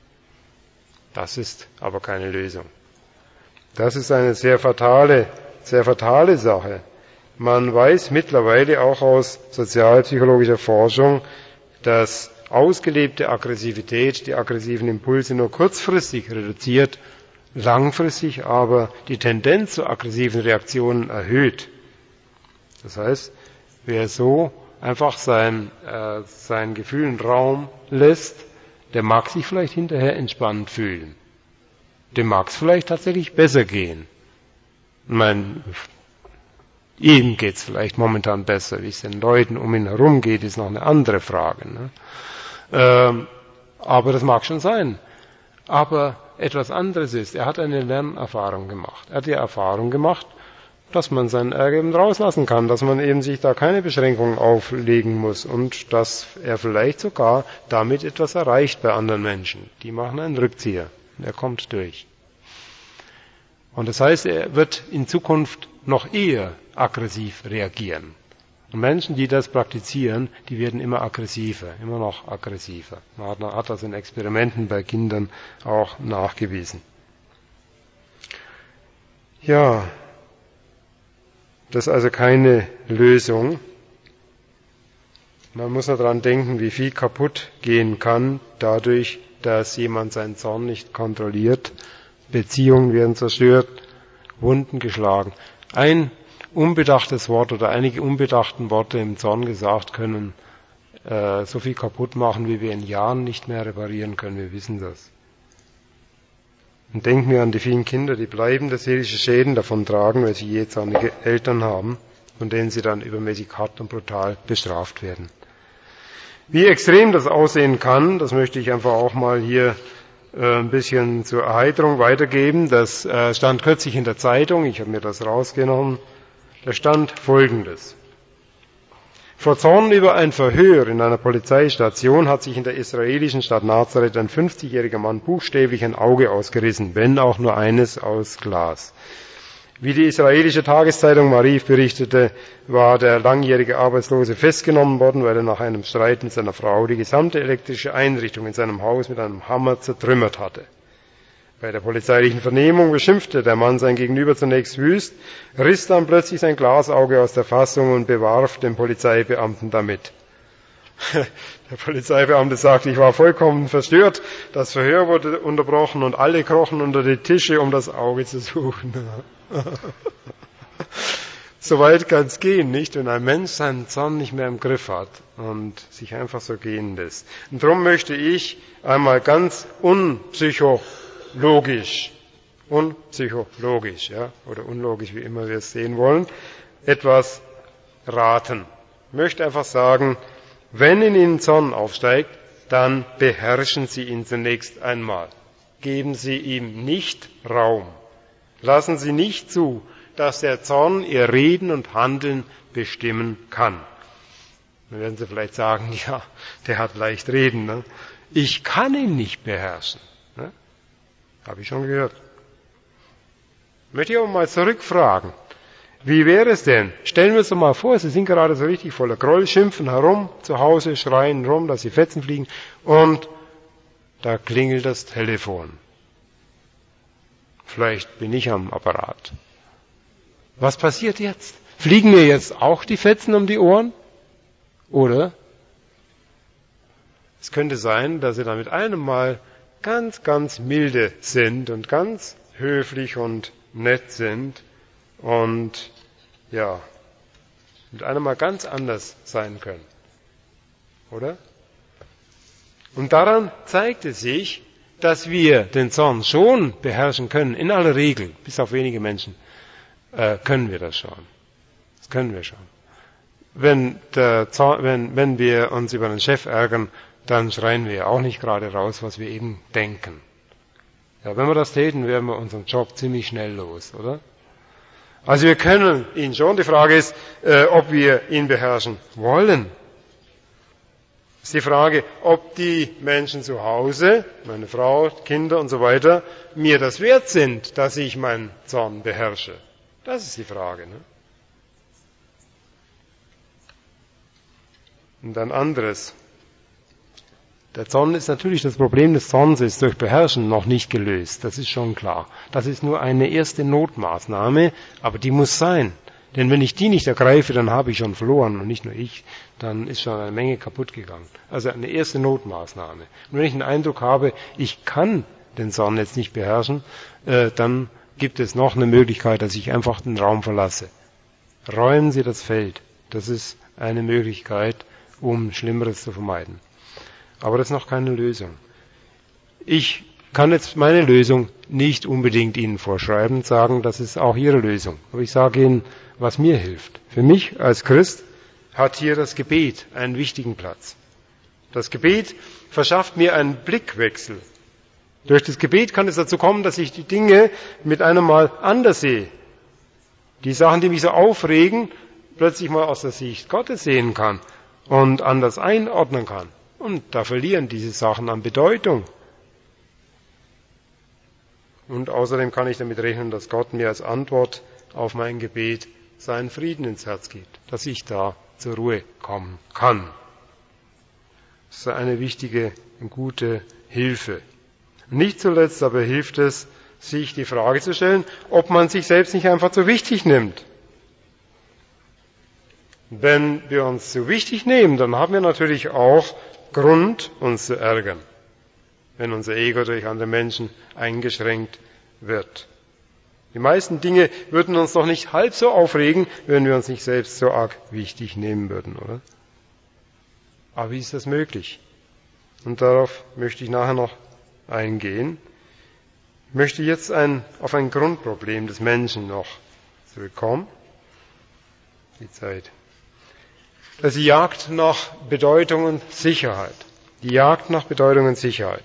Das ist aber keine Lösung. Das ist eine sehr fatale, sehr fatale Sache. Man weiß mittlerweile auch aus sozialpsychologischer Forschung, dass ausgelebte Aggressivität die aggressiven Impulse nur kurzfristig reduziert, langfristig aber die Tendenz zu aggressiven Reaktionen erhöht. Das heißt, wer so einfach sein, äh, seinen Gefühlen Raum lässt, der mag sich vielleicht hinterher entspannt fühlen. Dem mag es vielleicht tatsächlich besser gehen. Ich meine, ihm geht es vielleicht momentan besser. Wie es den Leuten um ihn herum geht, ist noch eine andere Frage. Ne? Ähm, aber das mag schon sein. Aber etwas anderes ist, er hat eine Lernerfahrung gemacht. Er hat die Erfahrung gemacht, dass man seinen Ärger eben rauslassen kann, dass man eben sich da keine Beschränkungen auflegen muss und dass er vielleicht sogar damit etwas erreicht bei anderen Menschen. Die machen einen Rückzieher und er kommt durch. Und das heißt, er wird in Zukunft noch eher aggressiv reagieren. Und Menschen, die das praktizieren, die werden immer aggressiver, immer noch aggressiver. Man hat, hat das in Experimenten bei Kindern auch nachgewiesen. Ja, das ist also keine Lösung. Man muss nur daran denken, wie viel kaputt gehen kann, dadurch, dass jemand seinen Zorn nicht kontrolliert. Beziehungen werden zerstört, Wunden geschlagen. Ein unbedachtes Wort oder einige unbedachten Worte im Zorn gesagt können äh, so viel kaputt machen, wie wir in Jahren nicht mehr reparieren können. Wir wissen das. Und denken wir an die vielen Kinder, die bleibende seelische Schäden davon tragen, weil sie jähzornige Eltern haben, von denen sie dann übermäßig hart und brutal bestraft werden. Wie extrem das aussehen kann, das möchte ich einfach auch mal hier äh, ein bisschen zur Erheiterung weitergeben. Das äh, stand kürzlich in der Zeitung, ich habe mir das rausgenommen. Da stand Folgendes. Vor Zorn über ein Verhör in einer Polizeistation hat sich in der israelischen Stadt Nazareth ein fünfzigjähriger Mann buchstäblich ein Auge ausgerissen, wenn auch nur eines aus Glas. Wie die israelische Tageszeitung Mariv berichtete, war der langjährige Arbeitslose festgenommen worden, weil er nach einem Streit mit seiner Frau die gesamte elektrische Einrichtung in seinem Haus mit einem Hammer zertrümmert hatte. Bei der polizeilichen Vernehmung beschimpfte der Mann sein Gegenüber zunächst wüst, riss dann plötzlich sein Glasauge aus der Fassung und bewarf den Polizeibeamten damit. Der Polizeibeamte sagte, ich war vollkommen verstört, das Verhör wurde unterbrochen und alle krochen unter die Tische, um das Auge zu suchen. So weit kann es gehen, nicht? Wenn ein Mensch seinen Zorn nicht mehr im Griff hat und sich einfach so gehen lässt. Und darum möchte ich einmal ganz unpsychologisch, unpsychologisch, ja, oder unlogisch, wie immer wir es sehen wollen, etwas raten. Ich möchte einfach sagen, wenn in Ihnen Zorn aufsteigt, dann beherrschen Sie ihn zunächst einmal. Geben Sie ihm nicht Raum. Lassen Sie nicht zu, dass der Zorn Ihr Reden und Handeln bestimmen kann. Dann werden Sie vielleicht sagen, ja, der hat leicht reden. Ne? Ich kann ihn nicht beherrschen. Ne? Habe ich schon gehört. Möchte ich aber mal zurückfragen. Wie wäre es denn? Stellen wir uns doch mal vor, Sie sind gerade so richtig voller Groll, schimpfen herum, zu Hause, schreien rum, dass die Fetzen fliegen und da klingelt das Telefon. Vielleicht bin ich am Apparat. Was passiert jetzt? Fliegen mir jetzt auch die Fetzen um die Ohren? Oder? Es könnte sein, dass Sie dann mit einem Mal ganz, ganz milde sind und ganz höflich und nett sind und ja, mit einem Mal ganz anders sein können. Oder? Und daran zeigt es sich, dass wir den Zorn schon beherrschen können, in aller Regel, bis auf wenige Menschen. Äh, können wir das schon. Das können wir schon. Wenn, der Zorn, wenn, wenn wir uns über den Chef ärgern, dann schreien wir auch nicht gerade raus, was wir eben denken. Ja, wenn wir das täten, wären wir unseren Job ziemlich schnell los, oder? Also wir können ihn schon. Die Frage ist, äh, ob wir ihn beherrschen wollen. Das ist die Frage, ob die Menschen zu Hause, meine Frau, Kinder und so weiter, mir das wert sind, dass ich meinen Zorn beherrsche. Das ist die Frage. Ne? Und ein anderes. Der Zorn ist natürlich, das Problem des Zorns ist durch Beherrschen noch nicht gelöst. Das ist schon klar. Das ist nur eine erste Notmaßnahme, aber die muss sein. Denn wenn ich die nicht ergreife, dann habe ich schon verloren und nicht nur ich, dann ist schon eine Menge kaputt gegangen. Also eine erste Notmaßnahme. Und wenn ich den Eindruck habe, ich kann den Zorn jetzt nicht beherrschen, äh, dann gibt es noch eine Möglichkeit, dass ich einfach den Raum verlasse. Räumen Sie das Feld. Das ist eine Möglichkeit, um Schlimmeres zu vermeiden. Aber das ist noch keine Lösung. Ich kann jetzt meine Lösung nicht unbedingt Ihnen vorschreiben und sagen, das ist auch Ihre Lösung. Aber ich sage Ihnen, was mir hilft. Für mich als Christ hat hier das Gebet einen wichtigen Platz. Das Gebet verschafft mir einen Blickwechsel. Durch das Gebet kann es dazu kommen, dass ich die Dinge mit einem Mal anders sehe. Die Sachen, die mich so aufregen, plötzlich mal aus der Sicht Gottes sehen kann und anders einordnen kann. Und da verlieren diese Sachen an Bedeutung. Und außerdem kann ich damit rechnen, dass Gott mir als Antwort auf mein Gebet seinen Frieden ins Herz gibt, dass ich da zur Ruhe kommen kann. Das ist eine wichtige und gute Hilfe. Nicht zuletzt aber hilft es, sich die Frage zu stellen, ob man sich selbst nicht einfach zu wichtig nimmt. Wenn wir uns zu wichtig nehmen, dann haben wir natürlich auch Grund, uns zu ärgern, wenn unser Ego durch andere Menschen eingeschränkt wird. Die meisten Dinge würden uns doch nicht halb so aufregen, wenn wir uns nicht selbst so arg wichtig nehmen würden, oder? Aber wie ist das möglich? Und darauf möchte ich nachher noch eingehen. Ich möchte jetzt ein, auf ein Grundproblem des Menschen noch zurückkommen. Die Zeit. Das ist die Jagd nach Bedeutung und Sicherheit. Die Jagd nach Bedeutung und Sicherheit.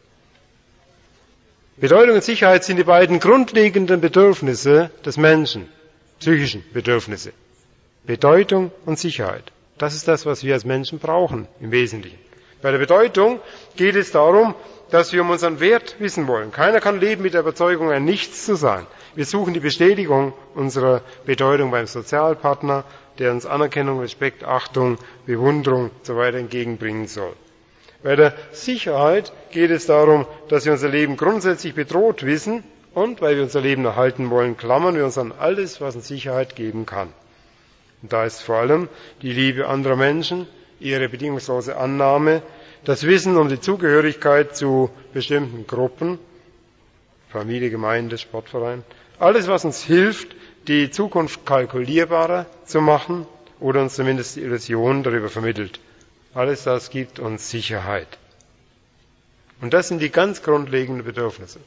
Bedeutung und Sicherheit sind die beiden grundlegenden Bedürfnisse des Menschen, psychischen Bedürfnisse. Bedeutung und Sicherheit. Das ist das, was wir als Menschen brauchen im Wesentlichen. Bei der Bedeutung geht es darum, dass wir um unseren Wert wissen wollen. Keiner kann leben mit der Überzeugung, ein Nichts zu sein. Wir suchen die Bestätigung unserer Bedeutung beim Sozialpartner, der uns Anerkennung, Respekt, Achtung, Bewunderung und so weiter entgegenbringen soll. Bei der Sicherheit geht es darum, dass wir unser Leben grundsätzlich bedroht wissen und, weil wir unser Leben erhalten wollen, klammern wir uns an alles, was uns Sicherheit geben kann. Und da ist vor allem die Liebe anderer Menschen, ihre bedingungslose Annahme, das Wissen um die Zugehörigkeit zu bestimmten Gruppen, Familie, Gemeinde, Sportverein, alles, was uns hilft, die Zukunft kalkulierbarer zu machen oder uns zumindest die Illusion darüber vermittelt. Alles das gibt uns Sicherheit. Und das sind die ganz grundlegenden Bedürfnisse.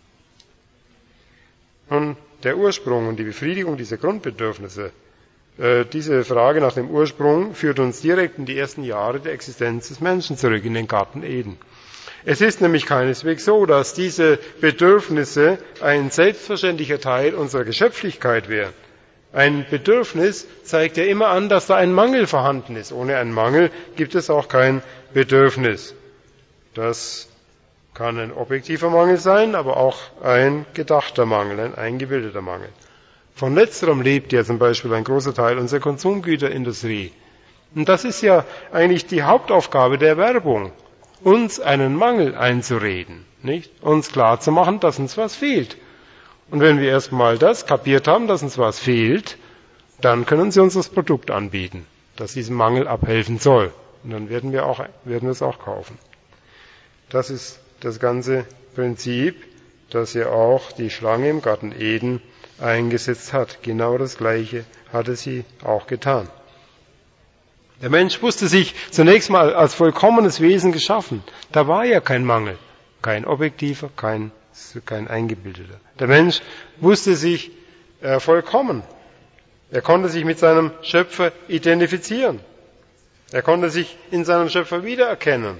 Und der Ursprung und die Befriedigung dieser Grundbedürfnisse, äh, diese Frage nach dem Ursprung führt uns direkt in die ersten Jahre der Existenz des Menschen zurück, in den Garten Eden. Es ist nämlich keineswegs so, dass diese Bedürfnisse ein selbstverständlicher Teil unserer Geschöpflichkeit wären. Ein Bedürfnis zeigt ja immer an, dass da ein Mangel vorhanden ist. Ohne einen Mangel gibt es auch kein Bedürfnis. Das kann ein objektiver Mangel sein, aber auch ein gedachter Mangel, ein eingebildeter Mangel. Von letzterem lebt ja zum Beispiel ein großer Teil unserer Konsumgüterindustrie. Und das ist ja eigentlich die Hauptaufgabe der Werbung, uns einen Mangel einzureden, nicht? Uns klarzumachen, dass uns was fehlt. Und wenn wir erstmal das kapiert haben, dass uns was fehlt, dann können sie uns das Produkt anbieten, das diesem Mangel abhelfen soll. Und dann werden wir auch, werden wir es auch kaufen. Das ist das ganze Prinzip, das ja auch die Schlange im Garten Eden eingesetzt hat. Genau das Gleiche hatte sie auch getan. Der Mensch wusste sich zunächst mal als vollkommenes Wesen geschaffen. Da war ja kein Mangel, kein objektiver, kein, kein eingebildeter. Der Mensch wusste sich äh, vollkommen. Er konnte sich mit seinem Schöpfer identifizieren. Er konnte sich in seinem Schöpfer wiedererkennen.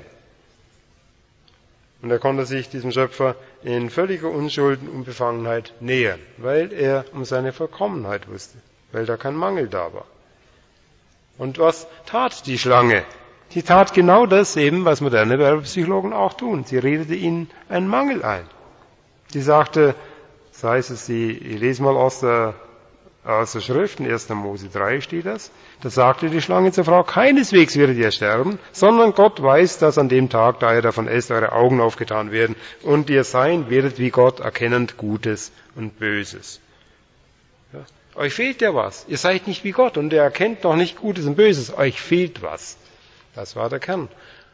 Und er konnte sich diesem Schöpfer in völliger Unschuld und Unbefangenheit nähern, weil er um seine Vollkommenheit wusste, weil da kein Mangel da war. Und was tat die Schlange? Sie tat genau das eben, was moderne Werbepsychologen auch tun. Sie redete ihnen einen Mangel ein. Sie sagte, sei es, sie, ich lese mal aus der, aus der Schrift, in erster Mose drei steht das, da sagte die Schlange zur Frau, keineswegs werdet ihr sterben, sondern Gott weiß, dass an dem Tag, da ihr davon esst, eure Augen aufgetan werden und ihr sein werdet wie Gott, erkennend Gutes und Böses. Ja. Euch fehlt ja was. Ihr seid nicht wie Gott und ihr erkennt noch nicht Gutes und Böses. Euch fehlt was. Das war der Kern.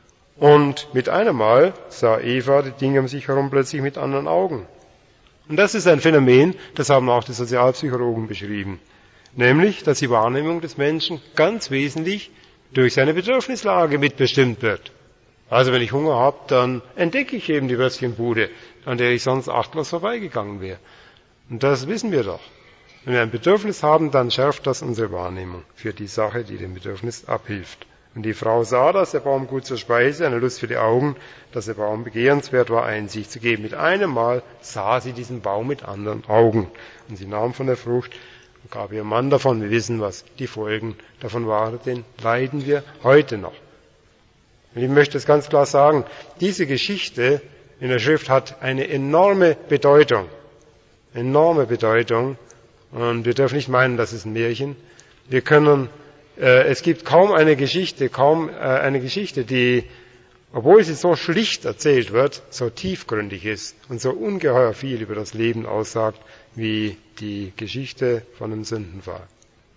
Und mit einem Mal sah Eva die Dinge um sich herum plötzlich mit anderen Augen. Und das ist ein Phänomen, das haben auch die Sozialpsychologen beschrieben. Nämlich, dass die Wahrnehmung des Menschen ganz wesentlich durch seine Bedürfnislage mitbestimmt wird. Also wenn ich Hunger habe, dann entdecke ich eben die Würstchenbude, an der ich sonst achtlos vorbeigegangen wäre. Und das wissen wir doch. Wenn wir ein Bedürfnis haben, dann schärft das unsere Wahrnehmung für die Sache, die dem Bedürfnis abhilft. Und die Frau sah, dass der Baum gut zur Speise, eine Lust für die Augen, dass der Baum begehrenswert war, Einsicht zu geben. Mit einem Mal sah sie diesen Baum mit anderen Augen. Und sie nahm von der Frucht und gab ihrem Mann davon. Wir wissen, was die Folgen davon waren, den leiden wir heute noch. Und ich möchte es ganz klar sagen, diese Geschichte in der Schrift hat eine enorme Bedeutung. Enorme Bedeutung. Und wir dürfen nicht meinen, das ist ein Märchen. Wir können, äh, es gibt kaum eine Geschichte, kaum äh, eine Geschichte, die, obwohl sie so schlicht erzählt wird, so tiefgründig ist und so ungeheuer viel über das Leben aussagt, wie die Geschichte von dem Sündenfall.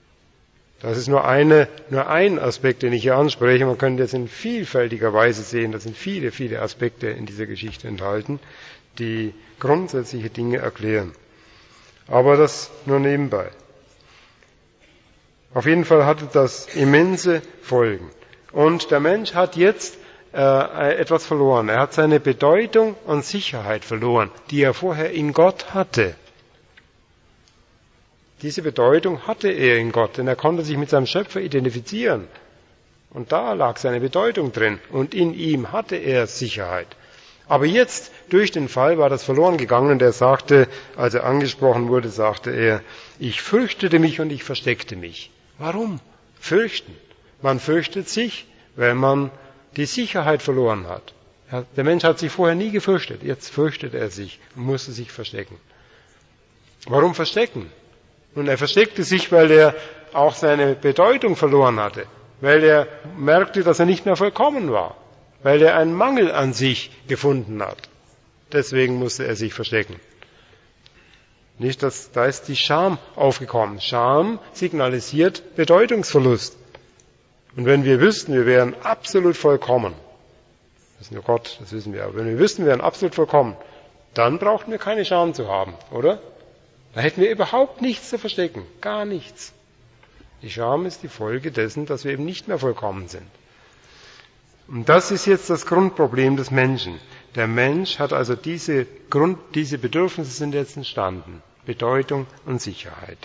Das ist nur eine, nur ein Aspekt, den ich hier anspreche. Man könnte jetzt in vielfältiger Weise sehen, da sind viele, viele Aspekte in dieser Geschichte enthalten, die grundsätzliche Dinge erklären. Aber das nur nebenbei. Auf jeden Fall hatte das immense Folgen. Und der Mensch hat jetzt äh, etwas verloren. Er hat seine Bedeutung und Sicherheit verloren, die er vorher in Gott hatte. Diese Bedeutung hatte er in Gott, denn er konnte sich mit seinem Schöpfer identifizieren. Und da lag seine Bedeutung drin. Und in ihm hatte er Sicherheit. Aber jetzt, durch den Fall, war das verloren gegangen und er sagte, als er angesprochen wurde, sagte er, ich fürchtete mich und ich versteckte mich. Warum? Fürchten. Man fürchtet sich, wenn man die Sicherheit verloren hat. Der Mensch hat sich vorher nie gefürchtet, jetzt fürchtet er sich und musste sich verstecken. Warum verstecken? Nun, er versteckte sich, weil er auch seine Bedeutung verloren hatte, weil er merkte, dass er nicht mehr vollkommen war. Weil er einen Mangel an sich gefunden hat. Deswegen musste er sich verstecken. Nicht, dass, da ist die Scham aufgekommen. Scham signalisiert Bedeutungsverlust. Und wenn wir wüssten, wir wären absolut vollkommen, das ist nur Gott, das wissen wir, aber wenn wir wüssten, wir wären absolut vollkommen, dann brauchten wir keine Scham zu haben, oder? Da hätten wir überhaupt nichts zu verstecken, gar nichts. Die Scham ist die Folge dessen, dass wir eben nicht mehr vollkommen sind. Und das ist jetzt das Grundproblem des Menschen. Der Mensch hat also diese Grund, diese Bedürfnisse sind jetzt entstanden. Bedeutung und Sicherheit.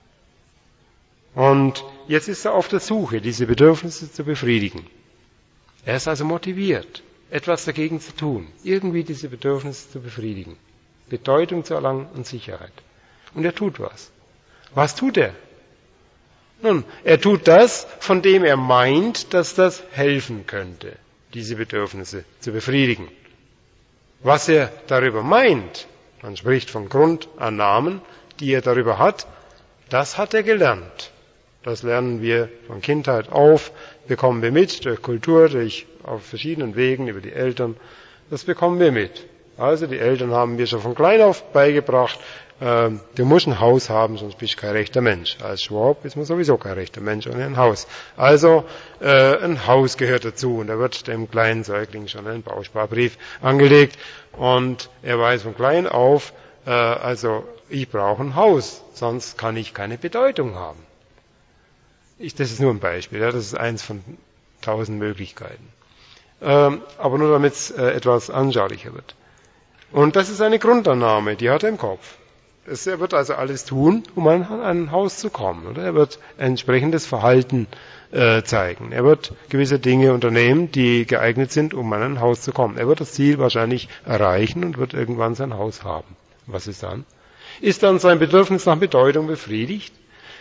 Und jetzt ist er auf der Suche, diese Bedürfnisse zu befriedigen. Er ist also motiviert, etwas dagegen zu tun, irgendwie diese Bedürfnisse zu befriedigen, Bedeutung zu erlangen und Sicherheit. Und er tut was. Was tut er? Nun, er tut das, von dem er meint, dass das helfen könnte, diese Bedürfnisse zu befriedigen. Was er darüber meint, man spricht von Grundannahmen, die er darüber hat, das hat er gelernt. Das lernen wir von Kindheit auf, bekommen wir mit, durch Kultur, durch, auf verschiedenen Wegen, über die Eltern. Das bekommen wir mit. Also die Eltern haben mir schon von klein auf beigebracht, äh, du musst ein Haus haben, sonst bist du kein rechter Mensch. Als Schwab ist man sowieso kein rechter Mensch ohne ein Haus. Also äh, ein Haus gehört dazu und da wird dem kleinen Säugling schon ein Bausparbrief angelegt und er weiß von klein auf, äh, also ich brauche ein Haus, sonst kann ich keine Bedeutung haben. Ich, das ist nur ein Beispiel, ja, das ist eins von tausend Möglichkeiten. Ähm, aber nur damit es äh, etwas anschaulicher wird. Und das ist eine Grundannahme, die hat er im Kopf. Das, er wird also alles tun, um an, an ein Haus zu kommen. Oder? Er wird entsprechendes Verhalten äh, zeigen. Er wird gewisse Dinge unternehmen, die geeignet sind, um an ein Haus zu kommen. Er wird das Ziel wahrscheinlich erreichen und wird irgendwann sein Haus haben. Was ist dann? Ist dann sein Bedürfnis nach Bedeutung befriedigt?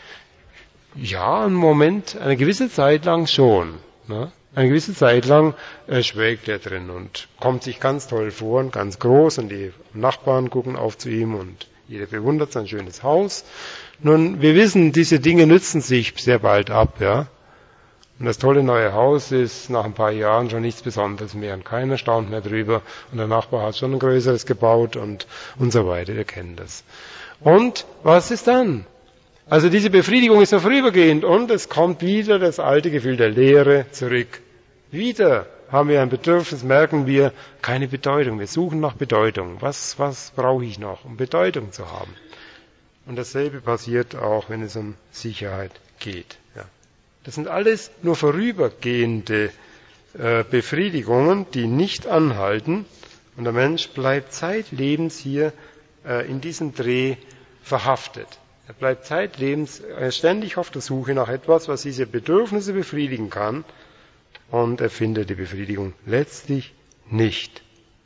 Ja, einen Moment, eine gewisse Zeit lang schon. Ne? Eine gewisse Zeit lang äh, schwelgt er drin und kommt sich ganz toll vor und ganz groß und die Nachbarn gucken auf zu ihm und jeder bewundert sein schönes Haus. Nun, wir wissen, diese Dinge nützen sich sehr bald ab, ja. Und das tolle neue Haus ist nach ein paar Jahren schon nichts Besonderes mehr und keiner staunt mehr drüber und der Nachbar hat schon ein größeres gebaut und, und so weiter, wir kennen das. Und was ist dann? Also diese Befriedigung ist nur vorübergehend und es kommt wieder das alte Gefühl der Leere zurück. Wieder haben wir ein Bedürfnis, merken wir, keine Bedeutung. Wir suchen nach Bedeutung. Was, was brauche ich noch, um Bedeutung zu haben? Und dasselbe passiert auch, wenn es um Sicherheit geht. Ja. Das sind alles nur vorübergehende äh, Befriedigungen, die nicht anhalten. Und der Mensch bleibt zeitlebens hier äh, in diesem Dreh verhaftet. Er bleibt zeitlebens ständig auf der Suche nach etwas, was diese Bedürfnisse befriedigen kann. Und er findet die Befriedigung letztlich nicht.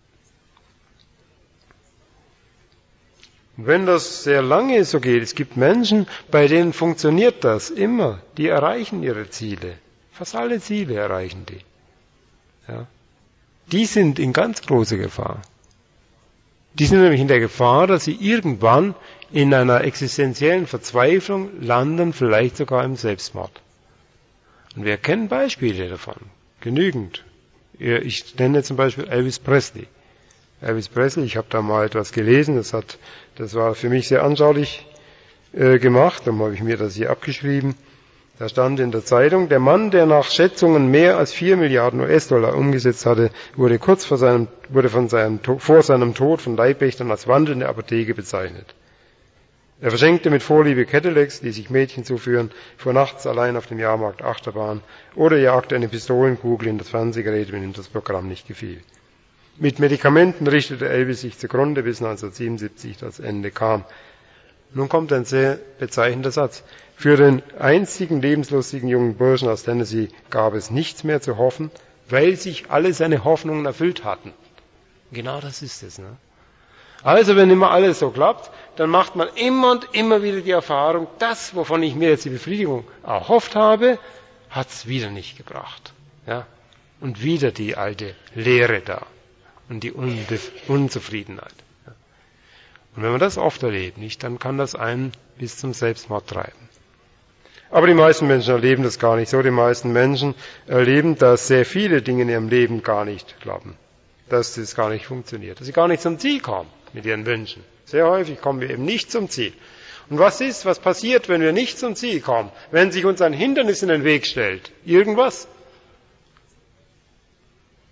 Und wenn das sehr lange so geht, es gibt Menschen, bei denen funktioniert das immer. Die erreichen ihre Ziele. Fast alle Ziele erreichen die. Ja. Die sind in ganz großer Gefahr. Die sind nämlich in der Gefahr, dass sie irgendwann in einer existenziellen Verzweiflung landen, vielleicht sogar im Selbstmord. Und wir kennen Beispiele davon, genügend. Ich nenne zum Beispiel Elvis Presley. Elvis Presley, ich habe da mal etwas gelesen, das hat, das war für mich sehr anschaulich äh, gemacht, darum habe ich mir das hier abgeschrieben. Da stand in der Zeitung, der Mann, der nach Schätzungen mehr als vier Milliarden U S-Dollar umgesetzt hatte, wurde kurz vor seinem, wurde von seinem, vor seinem Tod von Leibwächtern als wandelnde Apotheke bezeichnet. Er verschenkte mit Vorliebe Cadillacs, die sich Mädchen zuführen, fuhr nachts allein auf dem Jahrmarkt Achterbahn oder jagte eine Pistolenkugel in das Fernsehgerät, wenn ihm das Programm nicht gefiel. Mit Medikamenten richtete Elvis sich zugrunde, bis neunzehnhundertsiebenundsiebzig das Ende kam. Nun kommt ein sehr bezeichnender Satz. Für den einzigen lebenslustigen jungen Burschen aus Tennessee gab es nichts mehr zu hoffen, weil sich alle seine Hoffnungen erfüllt hatten. Genau das ist es, ne? Also wenn immer alles so klappt, dann macht man immer und immer wieder die Erfahrung, das, wovon ich mir jetzt die Befriedigung erhofft habe, hat es wieder nicht gebracht. Ja? Und wieder die alte Leere da und die Unbef- Unzufriedenheit. Ja? Und wenn man das oft erlebt, nicht, dann kann das einen bis zum Selbstmord treiben. Aber die meisten Menschen erleben das gar nicht so. Die meisten Menschen erleben, dass sehr viele Dinge in ihrem Leben gar nicht klappen. Dass es gar nicht funktioniert. Dass sie gar nicht zum Ziel kommen mit ihren Wünschen. Sehr häufig kommen wir eben nicht zum Ziel. Und was ist, was passiert, wenn wir nicht zum Ziel kommen? Wenn sich uns ein Hindernis in den Weg stellt? Irgendwas?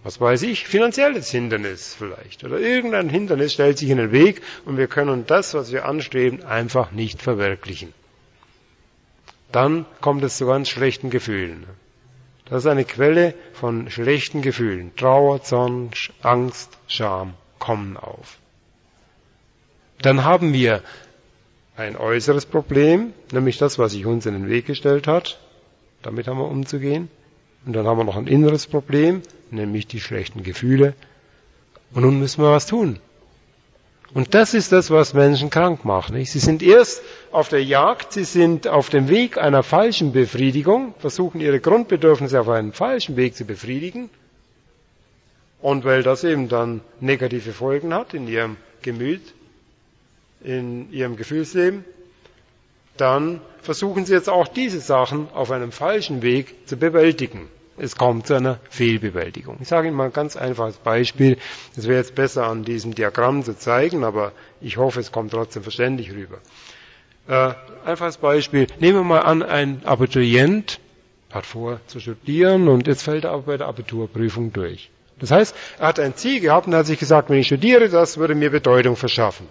Was weiß ich, finanzielles Hindernis vielleicht. Oder irgendein Hindernis stellt sich in den Weg und wir können das, was wir anstreben, einfach nicht verwirklichen. Dann kommt es zu ganz schlechten Gefühlen. Das ist eine Quelle von schlechten Gefühlen. Trauer, Zorn, Angst, Scham kommen auf. Dann haben wir ein äußeres Problem, nämlich das, was sich uns in den Weg gestellt hat. Damit haben wir umzugehen. Und dann haben wir noch ein inneres Problem, nämlich die schlechten Gefühle. Und nun müssen wir was tun. Und das ist das, was Menschen krank macht. Nicht? Sie sind erst auf der Jagd, sie sind auf dem Weg einer falschen Befriedigung, versuchen ihre Grundbedürfnisse auf einen falschen Weg zu befriedigen. Und weil das eben dann negative Folgen hat in ihrem Gemüt, in ihrem Gefühlsleben, dann versuchen sie jetzt auch diese Sachen auf einem falschen Weg zu bewältigen. Es kommt zu einer Fehlbewältigung. Ich sage Ihnen mal ein ganz einfaches Beispiel. Es wäre jetzt besser an diesem Diagramm zu zeigen, aber ich hoffe, es kommt trotzdem verständlich rüber. Äh, einfaches Beispiel. Nehmen wir mal an, ein Abiturient hat vor zu studieren und jetzt fällt er aber bei der Abiturprüfung durch. Das heißt, er hat ein Ziel gehabt und hat sich gesagt, wenn ich studiere, das würde mir Bedeutung verschaffen.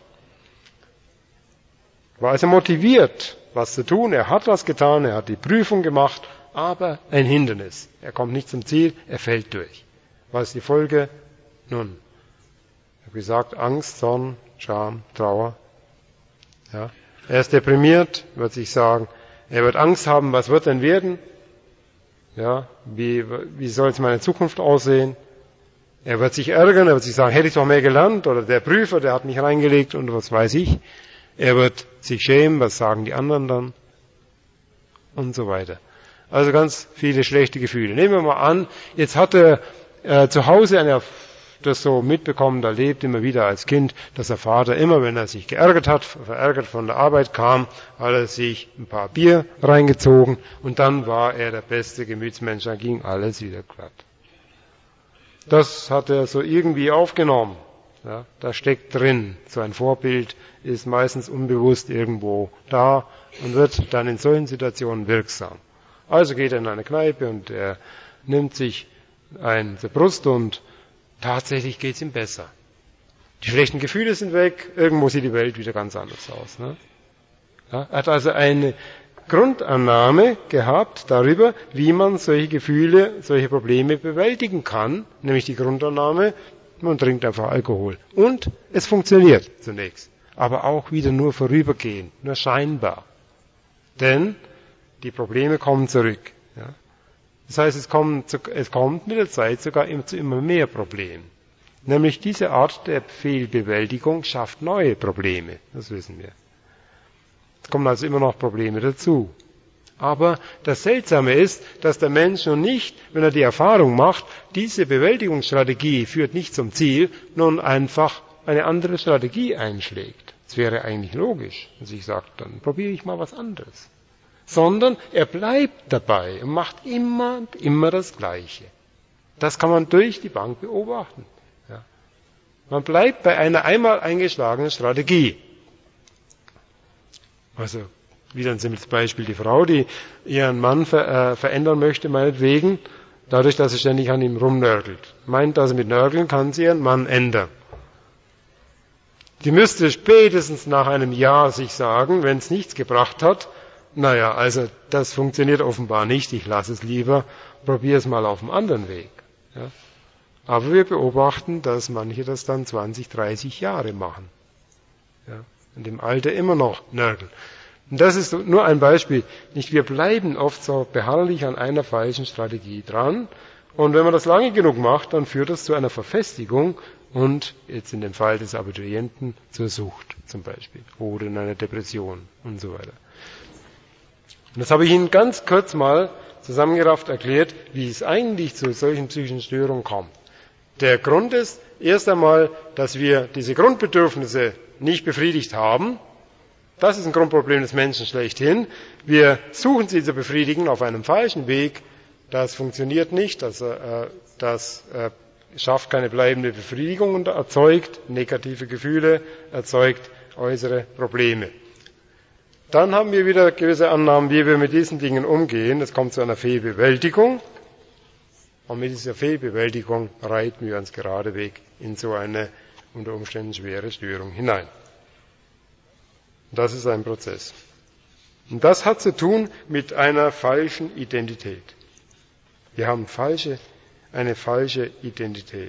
War also motiviert, was zu tun. Er hat was getan, er hat die Prüfung gemacht, aber ein Hindernis. Er kommt nicht zum Ziel, er fällt durch. Was ist die Folge? Nun, ich habe gesagt, Angst, Zorn, Scham, Trauer. Ja. Er ist deprimiert, wird sich sagen, er wird Angst haben, was wird denn werden? Ja, wie, wie soll es meine Zukunft aussehen? Er wird sich ärgern, er wird sich sagen, hätte ich doch mehr gelernt, oder der Prüfer, der hat mich reingelegt und was weiß ich. Er wird sich schämen, was sagen die anderen dann? Und so weiter. Also ganz viele schlechte Gefühle. Nehmen wir mal an, jetzt hat er äh, zu Hause eine, das so mitbekommen, erlebt immer wieder als Kind, dass der Vater immer, wenn er sich geärgert hat, verärgert von der Arbeit kam, hat er sich ein paar Bier reingezogen und dann war er der beste Gemütsmensch, dann ging alles wieder glatt. Das hat er so irgendwie aufgenommen. Ja, da steckt drin. So ein Vorbild ist meistens unbewusst irgendwo da und wird dann in solchen Situationen wirksam. Also geht er in eine Kneipe und er nimmt sich ein zur Brust und tatsächlich geht's ihm besser. Die schlechten Gefühle sind weg, irgendwo sieht die Welt wieder ganz anders aus. Ne? Ja, er hat also eine Grundannahme gehabt darüber, wie man solche Gefühle, solche Probleme bewältigen kann, nämlich die Grundannahme, man trinkt einfach Alkohol. Und es funktioniert zunächst, aber auch wieder nur vorübergehend, nur scheinbar. Denn die Probleme kommen zurück. Ja. Das heißt, es kommt, es kommt mit der Zeit sogar zu immer mehr Problemen. Nämlich diese Art der Fehlbewältigung schafft neue Probleme. Das wissen wir. Es kommen also immer noch Probleme dazu. Aber das Seltsame ist, dass der Mensch nun nicht, wenn er die Erfahrung macht, diese Bewältigungsstrategie führt nicht zum Ziel, nun einfach eine andere Strategie einschlägt. Das wäre eigentlich logisch, wenn sich sagt, dann probiere ich mal was anderes. Sondern er bleibt dabei und macht immer und immer das Gleiche. Das kann man durch die Bank beobachten. Ja. Man bleibt bei einer einmal eingeschlagenen Strategie. Also, wieder ein simples Beispiel, die Frau, die ihren Mann ver, äh, verändern möchte, meinetwegen, dadurch, dass sie ständig an ihm rumnörgelt. Meint also, mit Nörgeln kann sie ihren Mann ändern. Die müsste spätestens nach einem Jahr sich sagen, wenn es nichts gebracht hat, naja, also das funktioniert offenbar nicht, ich lasse es lieber, probiere es mal auf einem anderen Weg. Ja. Aber wir beobachten, dass manche das dann zwanzig, dreißig Jahre machen. Ja. Und im Alter immer noch nörgeln. Und das ist nur ein Beispiel. Nicht, wir bleiben oft so beharrlich an einer falschen Strategie dran. Und wenn man das lange genug macht, dann führt das zu einer Verfestigung und jetzt in dem Fall des Abiturienten zur Sucht zum Beispiel oder in einer Depression und so weiter. Und das habe ich Ihnen ganz kurz mal zusammengerafft erklärt, wie es eigentlich zu solchen psychischen Störungen kommt. Der Grund ist erst einmal, dass wir diese Grundbedürfnisse nicht befriedigt haben. Das ist ein Grundproblem des Menschen schlechthin. Wir suchen sie zu befriedigen auf einem falschen Weg. Das funktioniert nicht. Das, äh, das äh, schafft keine bleibende Befriedigung und erzeugt negative Gefühle, erzeugt äußere Probleme. Dann haben wir wieder gewisse Annahmen, wie wir mit diesen Dingen umgehen. Es kommt zu einer Fehlbewältigung. Und mit dieser Fehlbewältigung reiten wir uns geradeweg in so eine unter Umständen schwere Störung hinein. Das ist ein Prozess. Und das hat zu tun mit einer falschen Identität. Wir haben falsche, eine falsche Identität.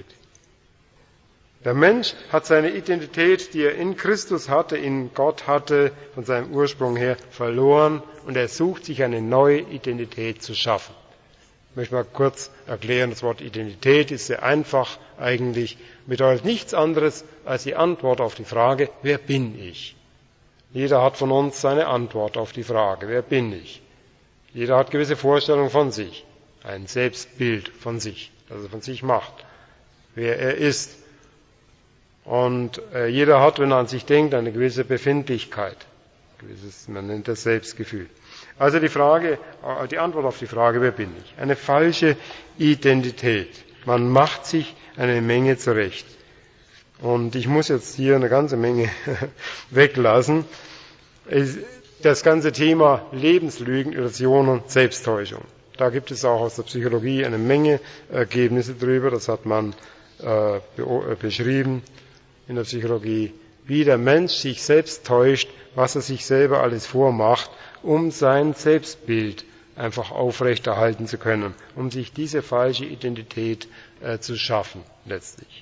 Der Mensch hat seine Identität, die er in Christus hatte, in Gott hatte, von seinem Ursprung her verloren und er sucht sich eine neue Identität zu schaffen. Ich möchte mal kurz erklären, das Wort Identität ist sehr einfach eigentlich, bedeutet nichts anderes als die Antwort auf die Frage, wer bin ich? Jeder hat von uns seine Antwort auf die Frage, wer bin ich? Jeder hat gewisse Vorstellungen von sich, ein Selbstbild von sich, das er von sich macht, wer er ist. Und äh, jeder hat, wenn er an sich denkt, eine gewisse Befindlichkeit, gewisses, man nennt das Selbstgefühl. Also die Frage, die Antwort auf die Frage, wer bin ich? Eine falsche Identität. Man macht sich eine Menge zurecht. Und ich muss jetzt hier eine ganze Menge weglassen. Das ganze Thema Lebenslügen, Illusionen, Selbsttäuschung. Da gibt es auch aus der Psychologie eine Menge Ergebnisse drüber. Das hat man äh, beschrieben in der Psychologie, wie der Mensch sich selbst täuscht, was er sich selber alles vormacht, um sein Selbstbild einfach aufrechterhalten zu können, um sich diese falsche Identität äh, zu schaffen, letztlich.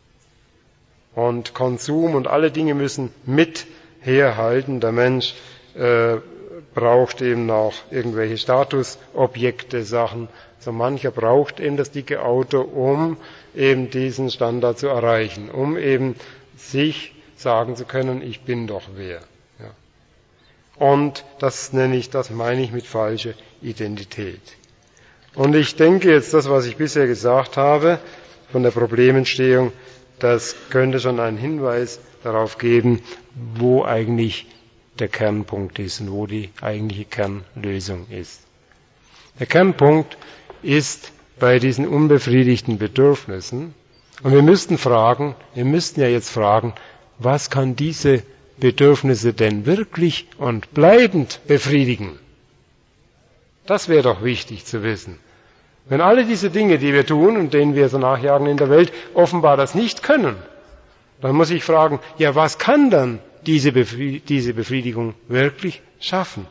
Und Konsum und alle Dinge müssen mit herhalten. Der Mensch äh, braucht eben auch irgendwelche Statusobjekte, Sachen. So mancher braucht eben das dicke Auto, um eben diesen Standard zu erreichen, um eben sich sagen zu können, ich bin doch wer. Ja. Und das nenne ich, das meine ich mit falscher Identität. Und ich denke jetzt, das, was ich bisher gesagt habe, von der Problementstehung, das könnte schon einen Hinweis darauf geben, wo eigentlich der Kernpunkt ist und wo die eigentliche Kernlösung ist. Der Kernpunkt ist bei diesen unbefriedigten Bedürfnissen. Und wir müssten fragen, wir müssten ja jetzt fragen, was kann diese Bedürfnisse denn wirklich und bleibend befriedigen? Das wäre doch wichtig zu wissen. Wenn alle diese Dinge, die wir tun und denen wir so nachjagen in der Welt, offenbar das nicht können, dann muss ich fragen, ja, was kann dann diese Befriedigung wirklich schaffen?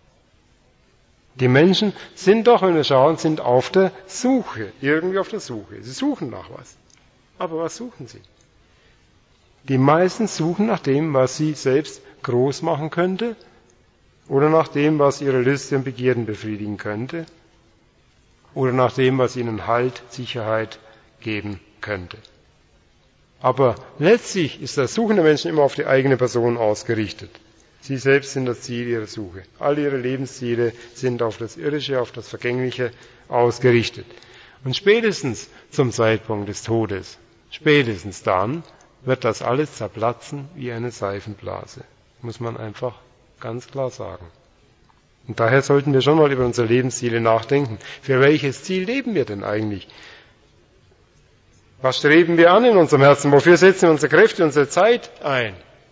Die Menschen sind doch, wenn wir schauen, sind auf der Suche, irgendwie auf der Suche. Sie suchen nach was. Aber was suchen sie? Die meisten suchen nach dem, was sie selbst groß machen könnte oder nach dem, was ihre Lüste und Begierden befriedigen könnte oder nach dem, was ihnen Halt, Sicherheit geben könnte. Aber letztlich ist das Suchen der Menschen immer auf die eigene Person ausgerichtet. Sie selbst sind das Ziel ihrer Suche. Alle ihre Lebensziele sind auf das Irdische, auf das Vergängliche ausgerichtet. Und spätestens zum Zeitpunkt des Todes, spätestens dann, wird das alles zerplatzen wie eine Seifenblase. Muss man einfach ganz klar sagen. Und daher sollten wir schon mal über unsere Lebensziele nachdenken. Für welches Ziel leben wir denn eigentlich? Was streben wir an in unserem Herzen? Wofür setzen wir unsere Kräfte, unsere Zeit ein?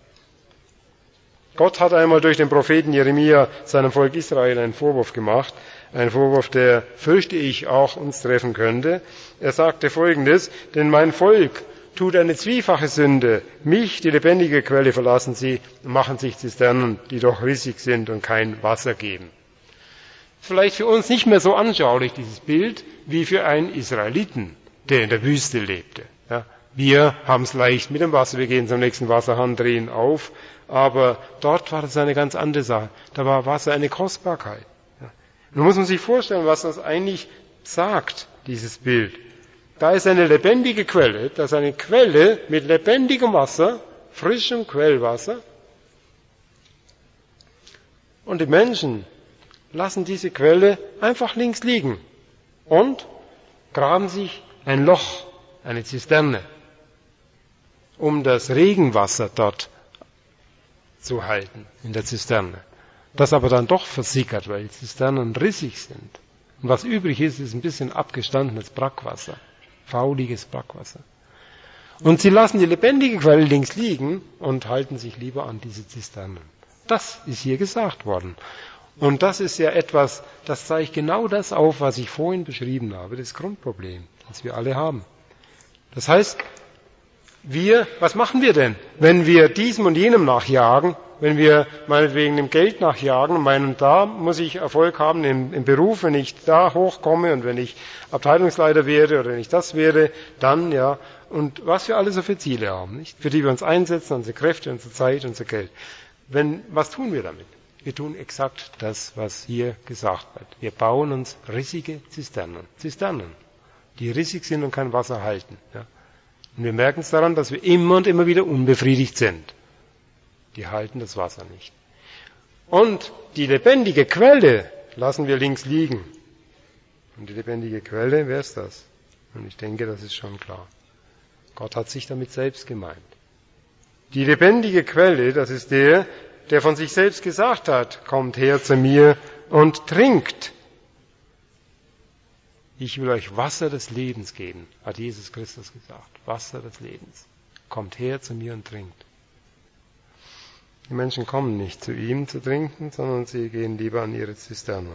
Gott hat einmal durch den Propheten Jeremia seinem Volk Israel einen Vorwurf gemacht. Ein Vorwurf, der, fürchte ich, auch uns treffen könnte. Er sagte Folgendes: Denn mein Volk tut eine zwiefache Sünde. Mich, die lebendige Quelle, verlassen sie und machen sich Zisternen, die doch rissig sind und kein Wasser geben. Vielleicht für uns nicht mehr so anschaulich, dieses Bild, wie für einen Israeliten, der in der Wüste lebte. Ja, wir haben es leicht mit dem Wasser, wir gehen zum nächsten Wasserhahn, drehen auf, aber dort war das eine ganz andere Sache. Da war Wasser eine Kostbarkeit. Ja. Nun muss man sich vorstellen, was das eigentlich sagt, dieses Bild. Da ist eine lebendige Quelle, das ist eine Quelle mit lebendigem Wasser, frischem Quellwasser. Und die Menschen lassen diese Quelle einfach links liegen und graben sich ein Loch, eine Zisterne, um das Regenwasser dort zu halten, in der Zisterne. Das aber dann doch versickert, weil die Zisternen rissig sind. Und was übrig ist, ist ein bisschen abgestandenes Brackwasser. Fauliges Brackwasser. Und sie lassen die lebendige Quelle links liegen und halten sich lieber an diese Zisternen. Das ist hier gesagt worden. Und das ist ja etwas, das zeigt genau das auf, was ich vorhin beschrieben habe, das Grundproblem, das wir alle haben. Das heißt, wir, was machen wir denn, wenn wir diesem und jenem nachjagen, wenn wir meinetwegen dem Geld nachjagen und meinen, da muss ich Erfolg haben im, im Beruf, wenn ich da hochkomme und wenn ich Abteilungsleiter wäre oder wenn ich das wäre, dann, ja, und was wir alle so für Ziele haben, nicht? Für die wir uns einsetzen, unsere Kräfte, unsere Zeit, unser Geld. Wenn, was tun wir damit? Wir tun exakt das, was hier gesagt wird. Wir bauen uns rissige Zisternen. Zisternen, die rissig sind und kein Wasser halten. Ja. Und wir merken es daran, dass wir immer und immer wieder unbefriedigt sind. Die halten das Wasser nicht. Und die lebendige Quelle lassen wir links liegen. Und die lebendige Quelle, wer ist das? Und ich denke, das ist schon klar. Gott hat sich damit selbst gemeint. Die lebendige Quelle, das ist der, der von sich selbst gesagt hat, kommt her zu mir und trinkt. Ich will euch Wasser des Lebens geben, hat Jesus Christus gesagt. Wasser des Lebens. Kommt her zu mir und trinkt. Die Menschen kommen nicht zu ihm zu trinken, sondern sie gehen lieber an ihre Zisternen.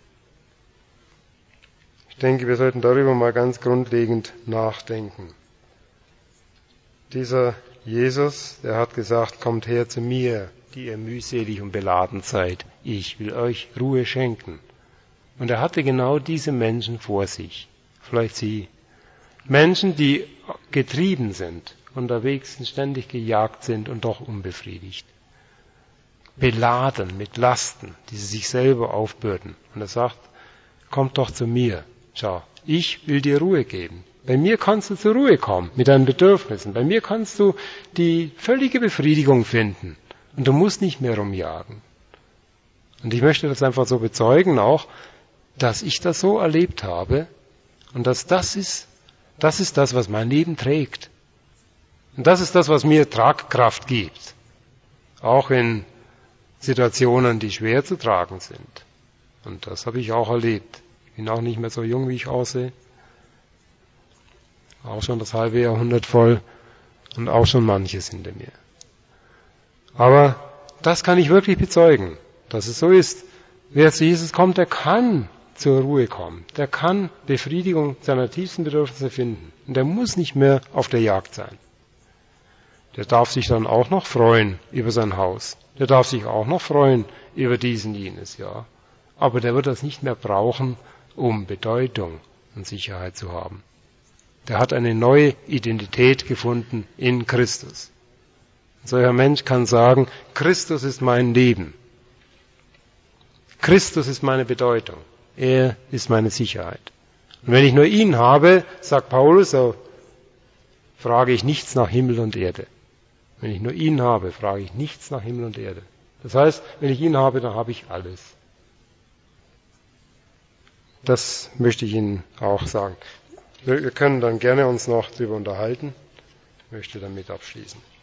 Ich denke, wir sollten darüber mal ganz grundlegend nachdenken. Dieser Jesus, der hat gesagt, kommt her zu mir, die ihr mühselig und beladen seid. Ich will euch Ruhe schenken. Und er hatte genau diese Menschen vor sich. Vielleicht Sie. Menschen, die getrieben sind, unterwegs sind, ständig gejagt sind und doch unbefriedigt. Beladen mit Lasten, die sie sich selber aufbürden. Und er sagt, kommt doch zu mir. Schau, ich will dir Ruhe geben. Bei mir kannst du zur Ruhe kommen mit deinen Bedürfnissen. Bei mir kannst du die völlige Befriedigung finden. Und du musst nicht mehr rumjagen. Und ich möchte das einfach so bezeugen auch, dass ich das so erlebt habe und dass das ist, das ist das, was mein Leben trägt. Und das ist das, was mir Tragkraft gibt. Auch in Situationen, die schwer zu tragen sind. Und das habe ich auch erlebt. Ich bin auch nicht mehr so jung, wie ich aussehe. Auch schon das halbe Jahrhundert voll und auch schon manches hinter mir. Aber das kann ich wirklich bezeugen, dass es so ist. Wer zu Jesus kommt, der kann zur Ruhe kommen. Der kann Befriedigung seiner tiefsten Bedürfnisse finden. Und der muss nicht mehr auf der Jagd sein. Der darf sich dann auch noch freuen über sein Haus. Der darf sich auch noch freuen über diesen, jenes, ja. Aber der wird das nicht mehr brauchen, um Bedeutung und Sicherheit zu haben. Der hat eine neue Identität gefunden in Christus. Ein solcher Mensch kann sagen, Christus ist mein Leben. Christus ist meine Bedeutung. Er ist meine Sicherheit. Und wenn ich nur ihn habe, sagt Paulus, so frage ich nichts nach Himmel und Erde. Wenn ich nur ihn habe, frage ich nichts nach Himmel und Erde. Das heißt, wenn ich ihn habe, dann habe ich alles. Das möchte ich Ihnen auch sagen. Wir können dann gerne uns noch darüber unterhalten. Ich möchte damit abschließen.